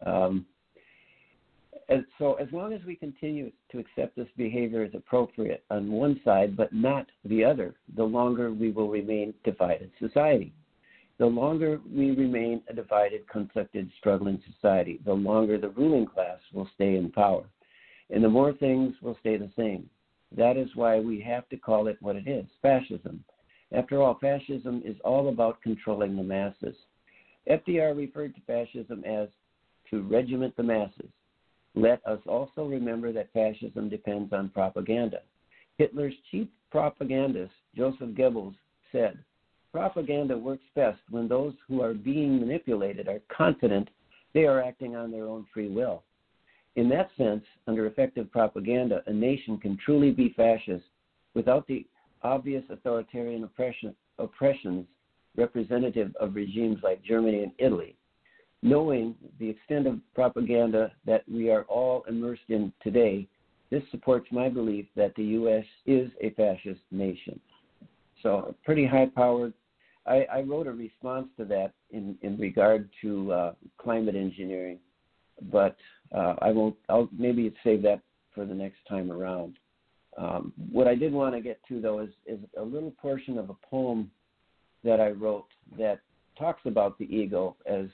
And so as long as we continue to accept this behavior as appropriate on one side but not the other, the longer we will remain divided society. The longer we remain a divided, conflicted, struggling society, the longer the ruling class will stay in power. And the more things will stay the same. That is why we have to call it what it is, fascism. After all, fascism is all about controlling the masses. FDR referred to fascism as to regiment the masses. Let us also remember that fascism depends on propaganda. Hitler's chief propagandist, Joseph Goebbels, said, propaganda works best when those who are being manipulated are confident they are acting on their own free will. In that sense, under effective propaganda, a nation can truly be fascist without the obvious authoritarian oppressions representative of regimes like Germany and Italy. Knowing the extent of propaganda that we are all immersed in today, this supports my belief that the U.S. is a fascist nation. So pretty high-powered. I wrote a response to that in regard to climate engineering, but I'll maybe save that for the next time around. What I did want to get to, though, is a little portion of a poem that I wrote that talks about the ego as,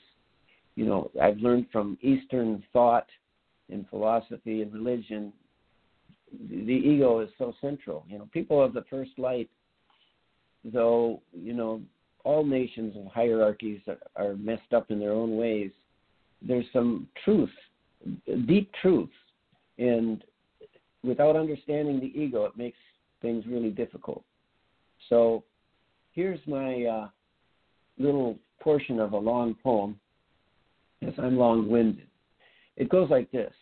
I've learned from Eastern thought and philosophy and religion, the ego is so central. People of the first light, though, all nations and hierarchies are messed up in their own ways, there's some truth, deep truth, and without understanding the ego, it makes things really difficult. So here's my little portion of a long poem. Yes, I'm long-winded. It goes like this.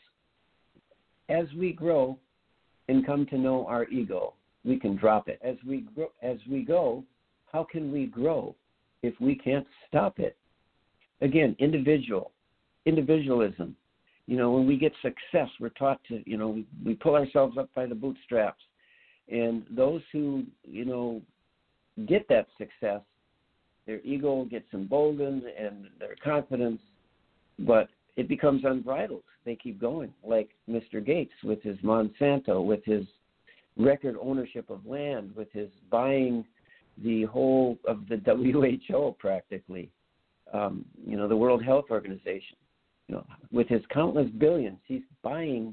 As we grow and come to know our ego, we can drop it. As we go, how can we grow if we can't stop it? Again, individualism. When we get success, we're taught to, we pull ourselves up by the bootstraps. And those who, get that success, their ego gets emboldened and their confidence, but it becomes unbridled. They keep going, like Mr. Gates with his Monsanto, with his record ownership of land, with his buying the whole of the WHO practically, the World Health Organization. With his countless billions, he's buying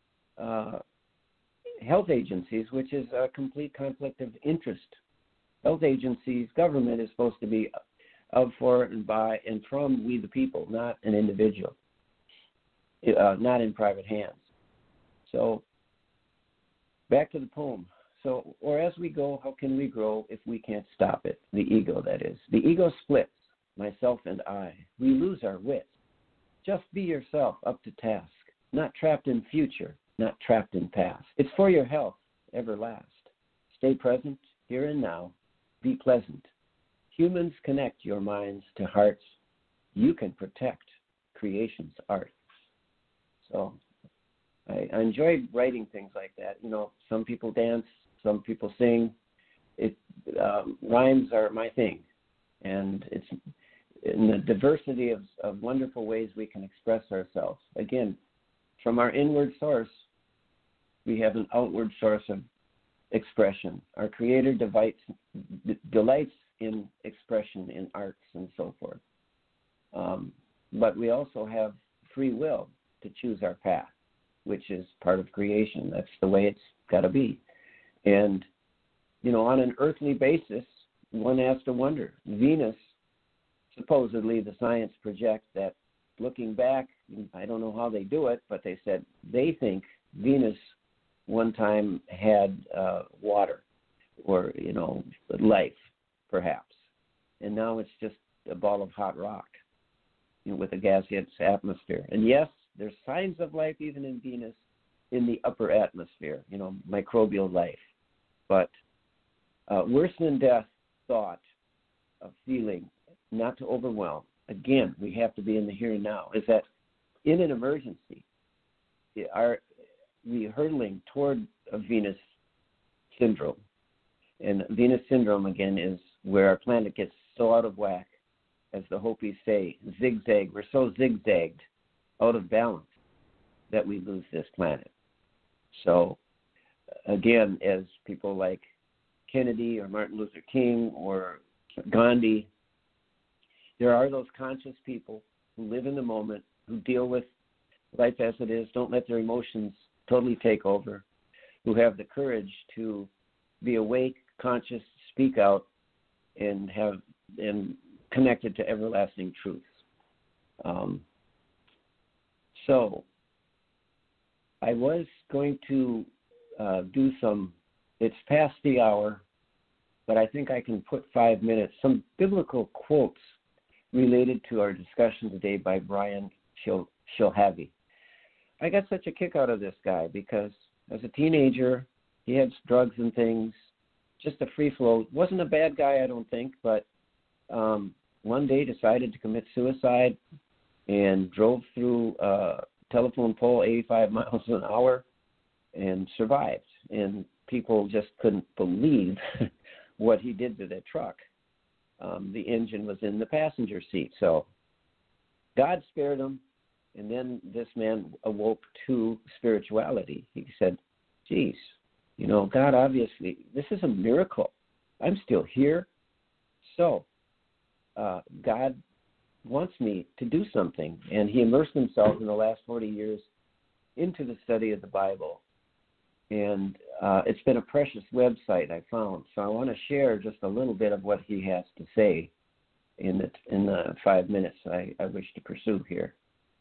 health agencies, which is a complete conflict of interest. Health agencies, government is supposed to be of, for, and by, and from we the people, not an individual, not in private hands. So back to the poem. So, or as we go, how can we grow if we can't stop it? The ego, that is. The ego splits, myself and I. We lose our wits. Just be yourself, up to task, not trapped in future, not trapped in past. It's for your health, ever last. Stay present, here and now, be pleasant. Humans connect your minds to hearts. You can protect creation's art. So I enjoyed writing things like that. You know, some people dance, some people sing. Rhymes are my thing. And it's in the diversity of wonderful ways we can express ourselves. Again, from our inward source, we have an outward source of expression. Our Creator delights in expression in arts and so forth. But we also have free will to choose our path, which is part of creation. That's the way it's got to be. And, you know, on an earthly basis, one has to wonder. Venus, supposedly the science projects that looking back, I don't know how they do it, but they said they think Venus one time had water or, you know, life, perhaps. And now it's just a ball of hot rock, you know, with a gaseous atmosphere. And yes, there's signs of life even in Venus in the upper atmosphere, you know, microbial life. But worse than death thought of feeling, not to overwhelm. Again, we have to be in the here and now, is that in an emergency, we hurtling toward a Venus syndrome. And Venus syndrome, again, is where our planet gets so out of whack, as the Hopis say, zigzag. We're so zigzagged, out of balance, that we lose this planet. So, again, as people like Kennedy or Martin Luther King or Gandhi, there are those conscious people who live in the moment, who deal with life as it is, don't let their emotions totally take over, who have the courage to be awake, conscious, speak out, and connected to everlasting truths. So I was going to do it's past the hour, but I think I can put 5 minutes, some biblical quotes related to our discussion today by Brian Shilhavy. I got such a kick out of this guy because as a teenager, he had drugs and things, just a free flow. Wasn't a bad guy, I don't think, but one day decided to commit suicide and drove through a telephone pole 85 miles an hour and survived. And people just couldn't believe what he did to that truck. The engine was in the passenger seat. So God spared him. And then this man awoke to spirituality. He said, geez, you know, God, obviously, this is a miracle. I'm still here. So God wants me to do something. And he immersed himself in the last 40 years into the study of the Bible. And it's been a precious website I found. So I want to share just a little bit of what he has to say in the 5 minutes I wish to pursue here.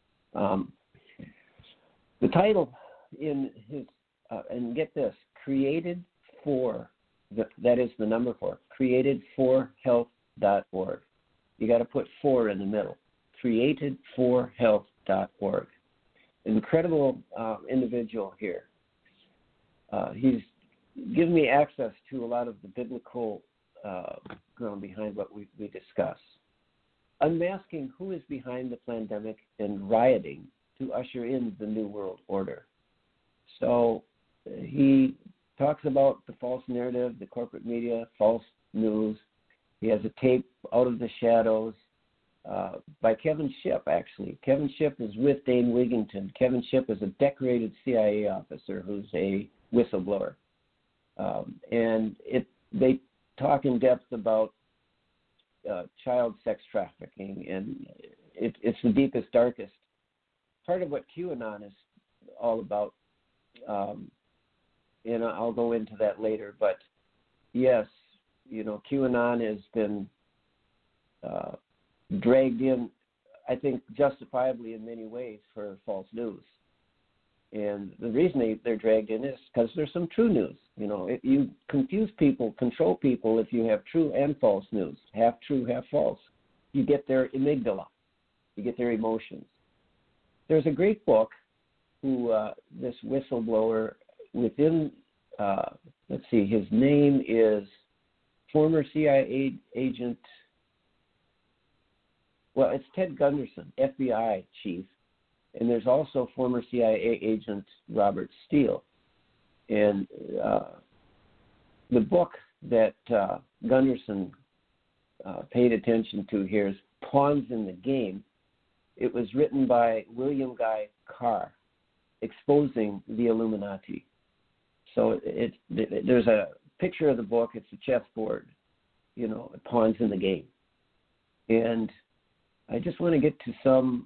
The title in his, and get this, created for, that is the number 4, createdforhealth.org. You got to put 4 in the middle, createdforhealth.org. Incredible individual here. He's given me access to a lot of the biblical ground behind what we discuss. Unmasking who is behind the pandemic and rioting to usher in the New World Order. So he talks about the false narrative, the corporate media, false news. He has a tape, Out of the Shadows, by Kevin Shipp, actually. Kevin Shipp is with Dane Wigington. Kevin Shipp is a decorated CIA officer who's a whistleblower. And they talk in depth about child sex trafficking, and it's the deepest, darkest part of what QAnon is all about. And I'll go into that later. But yes, you know, QAnon has been dragged in, I think, justifiably in many ways for false news. And the reason they're dragged in is because there's some true news. You know, if you confuse people, control people if you have true and false news, half true, half false. You get their amygdala. You get their emotions. there's a great book who this whistleblower within, let's see, his name is former CIA agent, well, it's Ted Gunderson, FBI chief, and there's also former CIA agent Robert Steele. And the book that Gunderson paid attention to here is Pawns in the Game. It was written by William Guy Carr, exposing the Illuminati. So there's a picture of the book. It's a chessboard, pawns in the game. And I just want to get to some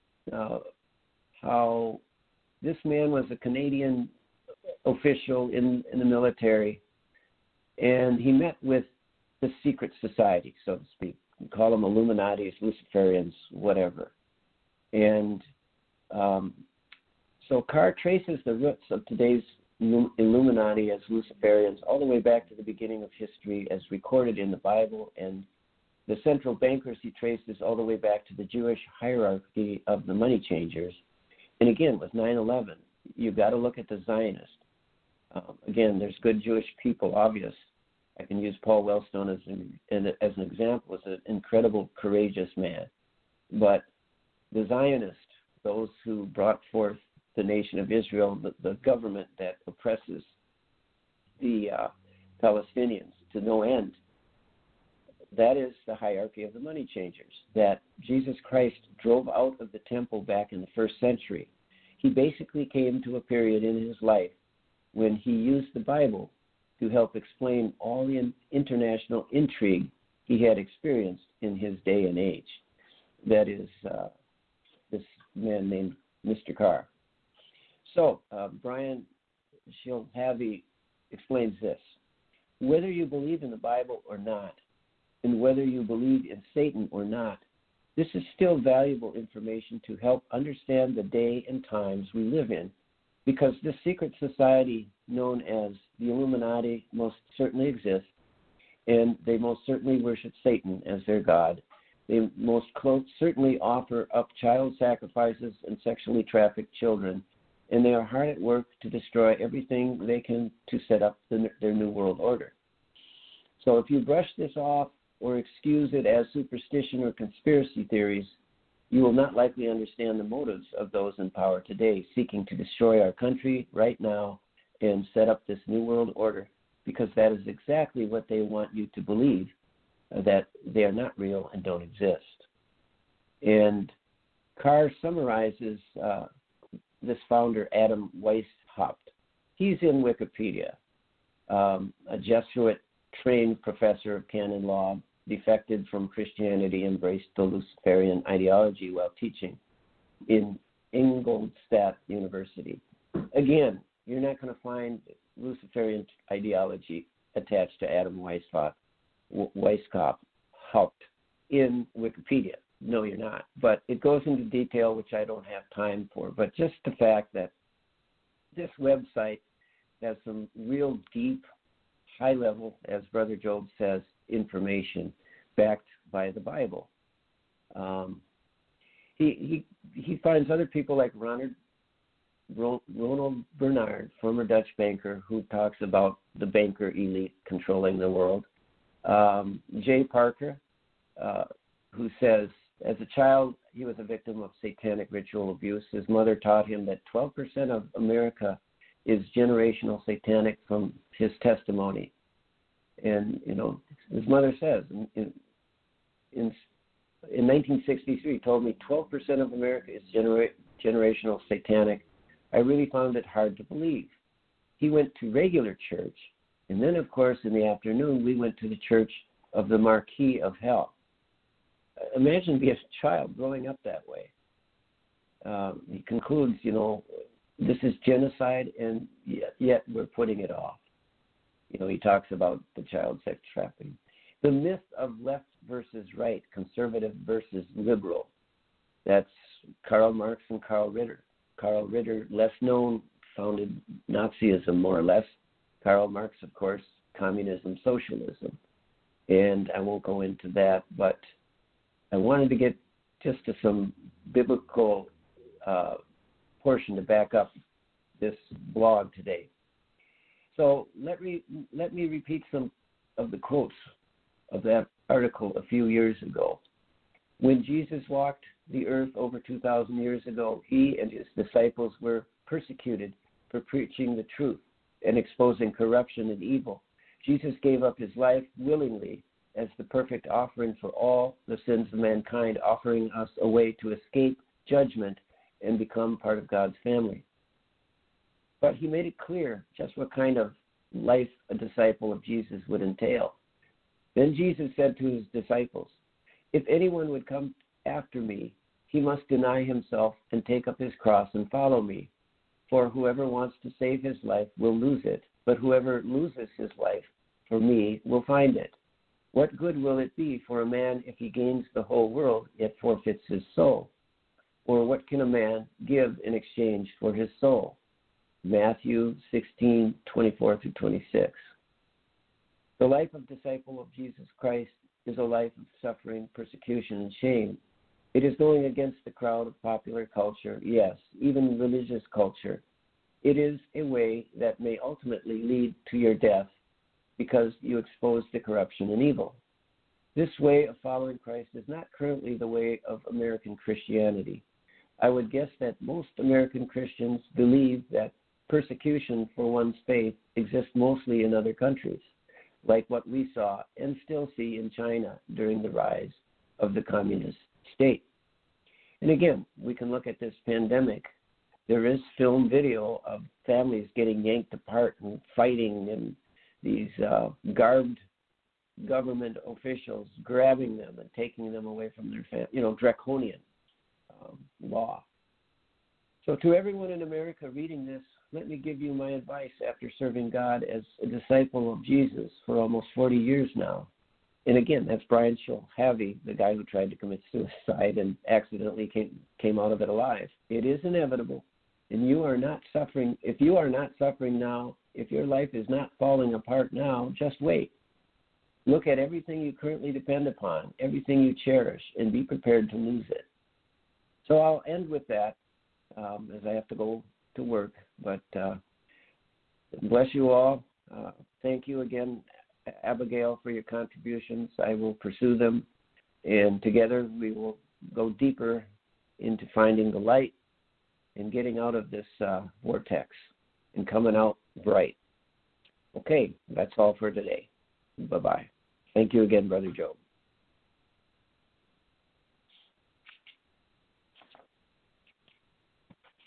how this man was a Canadian official in the military, and he met with the secret society, so to speak. We call them Illuminatis, Luciferians, whatever. And so Carr traces the roots of today's Illuminati as Luciferians all the way back to the beginning of history as recorded in the Bible, and the central bankers he traces all the way back to the Jewish hierarchy of the money changers. And again, with 9/11, you've got to look at the Zionists. Again, there's good Jewish people, obvious. I can use Paul Wellstone as an example, as an incredible, courageous man. But the Zionists, those who brought forth the nation of Israel, the government that oppresses the Palestinians to no end, that is the hierarchy of the money changers that Jesus Christ drove out of the temple back in the first century. He basically came to a period in his life when he used the Bible to help explain all the international intrigue he had experienced in his day and age. That is this man named Mr. Carr. So Brian Shilhavy explains this. Whether you believe in the Bible or not, and whether you believe in Satan or not, this is still valuable information to help understand the day and times we live in, because this secret society known as the Illuminati most certainly exists, and they most certainly worship Satan as their god. They most certainly offer up child sacrifices and sexually traffic children, and they are hard at work to destroy everything they can to set up their new world order. So if you brush this off or excuse it as superstition or conspiracy theories, you will not likely understand the motives of those in power today seeking to destroy our country right now and set up this new world order, because that is exactly what they want you to believe, that they are not real and don't exist. And Carr summarizes this founder, Adam Weishaupt. He's in Wikipedia, a Jesuit-trained professor of canon law, defected from Christianity, embraced the Luciferian ideology while teaching in Ingolstadt University. Again, you're not going to find Luciferian ideology attached to Adam Weishaupt in Wikipedia. No, you're not. But it goes into detail, which I don't have time for. But just the fact that this website has some real deep, high-level, as Brother Job says, information backed by the Bible. He finds other people like Ronald Bernard, former Dutch banker, who talks about the banker elite controlling the world. Jay Parker, who says, as a child, he was a victim of satanic ritual abuse. His mother taught him that 12% of America is generational satanic from his testimony. And, his mother says, in 1963, he told me 12% of America is generational satanic. I really found it hard to believe. He went to regular church, and then, of course, in the afternoon, we went to the church of the Marquis of Hell. Imagine being a child growing up that way. He concludes, this is genocide, and yet we're putting it off. He talks about the child sex trafficking. The myth of left versus right, conservative versus liberal. That's Karl Marx and Karl Ritter. Karl Ritter, less known, founded Nazism, more or less. Karl Marx, of course, communism, socialism. And I won't go into that, but I wanted to get just to some biblical portion to back up this blog today. So let me repeat some of the quotes of that article a few years ago. When Jesus walked the earth over 2,000 years ago, he and his disciples were persecuted for preaching the truth and exposing corruption and evil. Jesus gave up his life willingly as the perfect offering for all the sins of mankind, offering us a way to escape judgment and become part of God's family. But he made it clear just what kind of life a disciple of Jesus would entail. Then Jesus said to his disciples, "If anyone would come after me, he must deny himself and take up his cross and follow me. For whoever wants to save his life will lose it, but whoever loses his life for me will find it. What good will it be for a man if he gains the whole world yet forfeits his soul? Or what can a man give in exchange for his soul?" Matthew 16:24-26. The life of disciple of Jesus Christ is a life of suffering, persecution, and shame. It is going against the crowd of popular culture, yes, even religious culture. It is a way that may ultimately lead to your death because you expose the corruption and evil. This way of following Christ is not currently the way of American Christianity. I would guess that most American Christians believe that persecution for one's faith exists mostly in other countries, like what we saw and still see in China during the rise of the communist state. And again, we can look at this pandemic. There is film video of families getting yanked apart and fighting, and these garbed government officials grabbing them and taking them away from their draconian law. So to everyone in America reading this, let me give you my advice after serving God as a disciple of Jesus for almost 40 years now. And again, that's Brian Schulhavy, the guy who tried to commit suicide and accidentally came out of it alive. It is inevitable, and you are not suffering. If you are not suffering now, if your life is not falling apart now, just wait. Look at everything you currently depend upon, everything you cherish, and be prepared to lose it. So I'll end with that as I have to go to work. But bless you all. Thank you again, Abigail, for your contributions. I will pursue them, and together we will go deeper into finding the light and getting out of this vortex and coming out bright. Okay, that's all for today. Bye-bye. Thank you again, Brother Joe.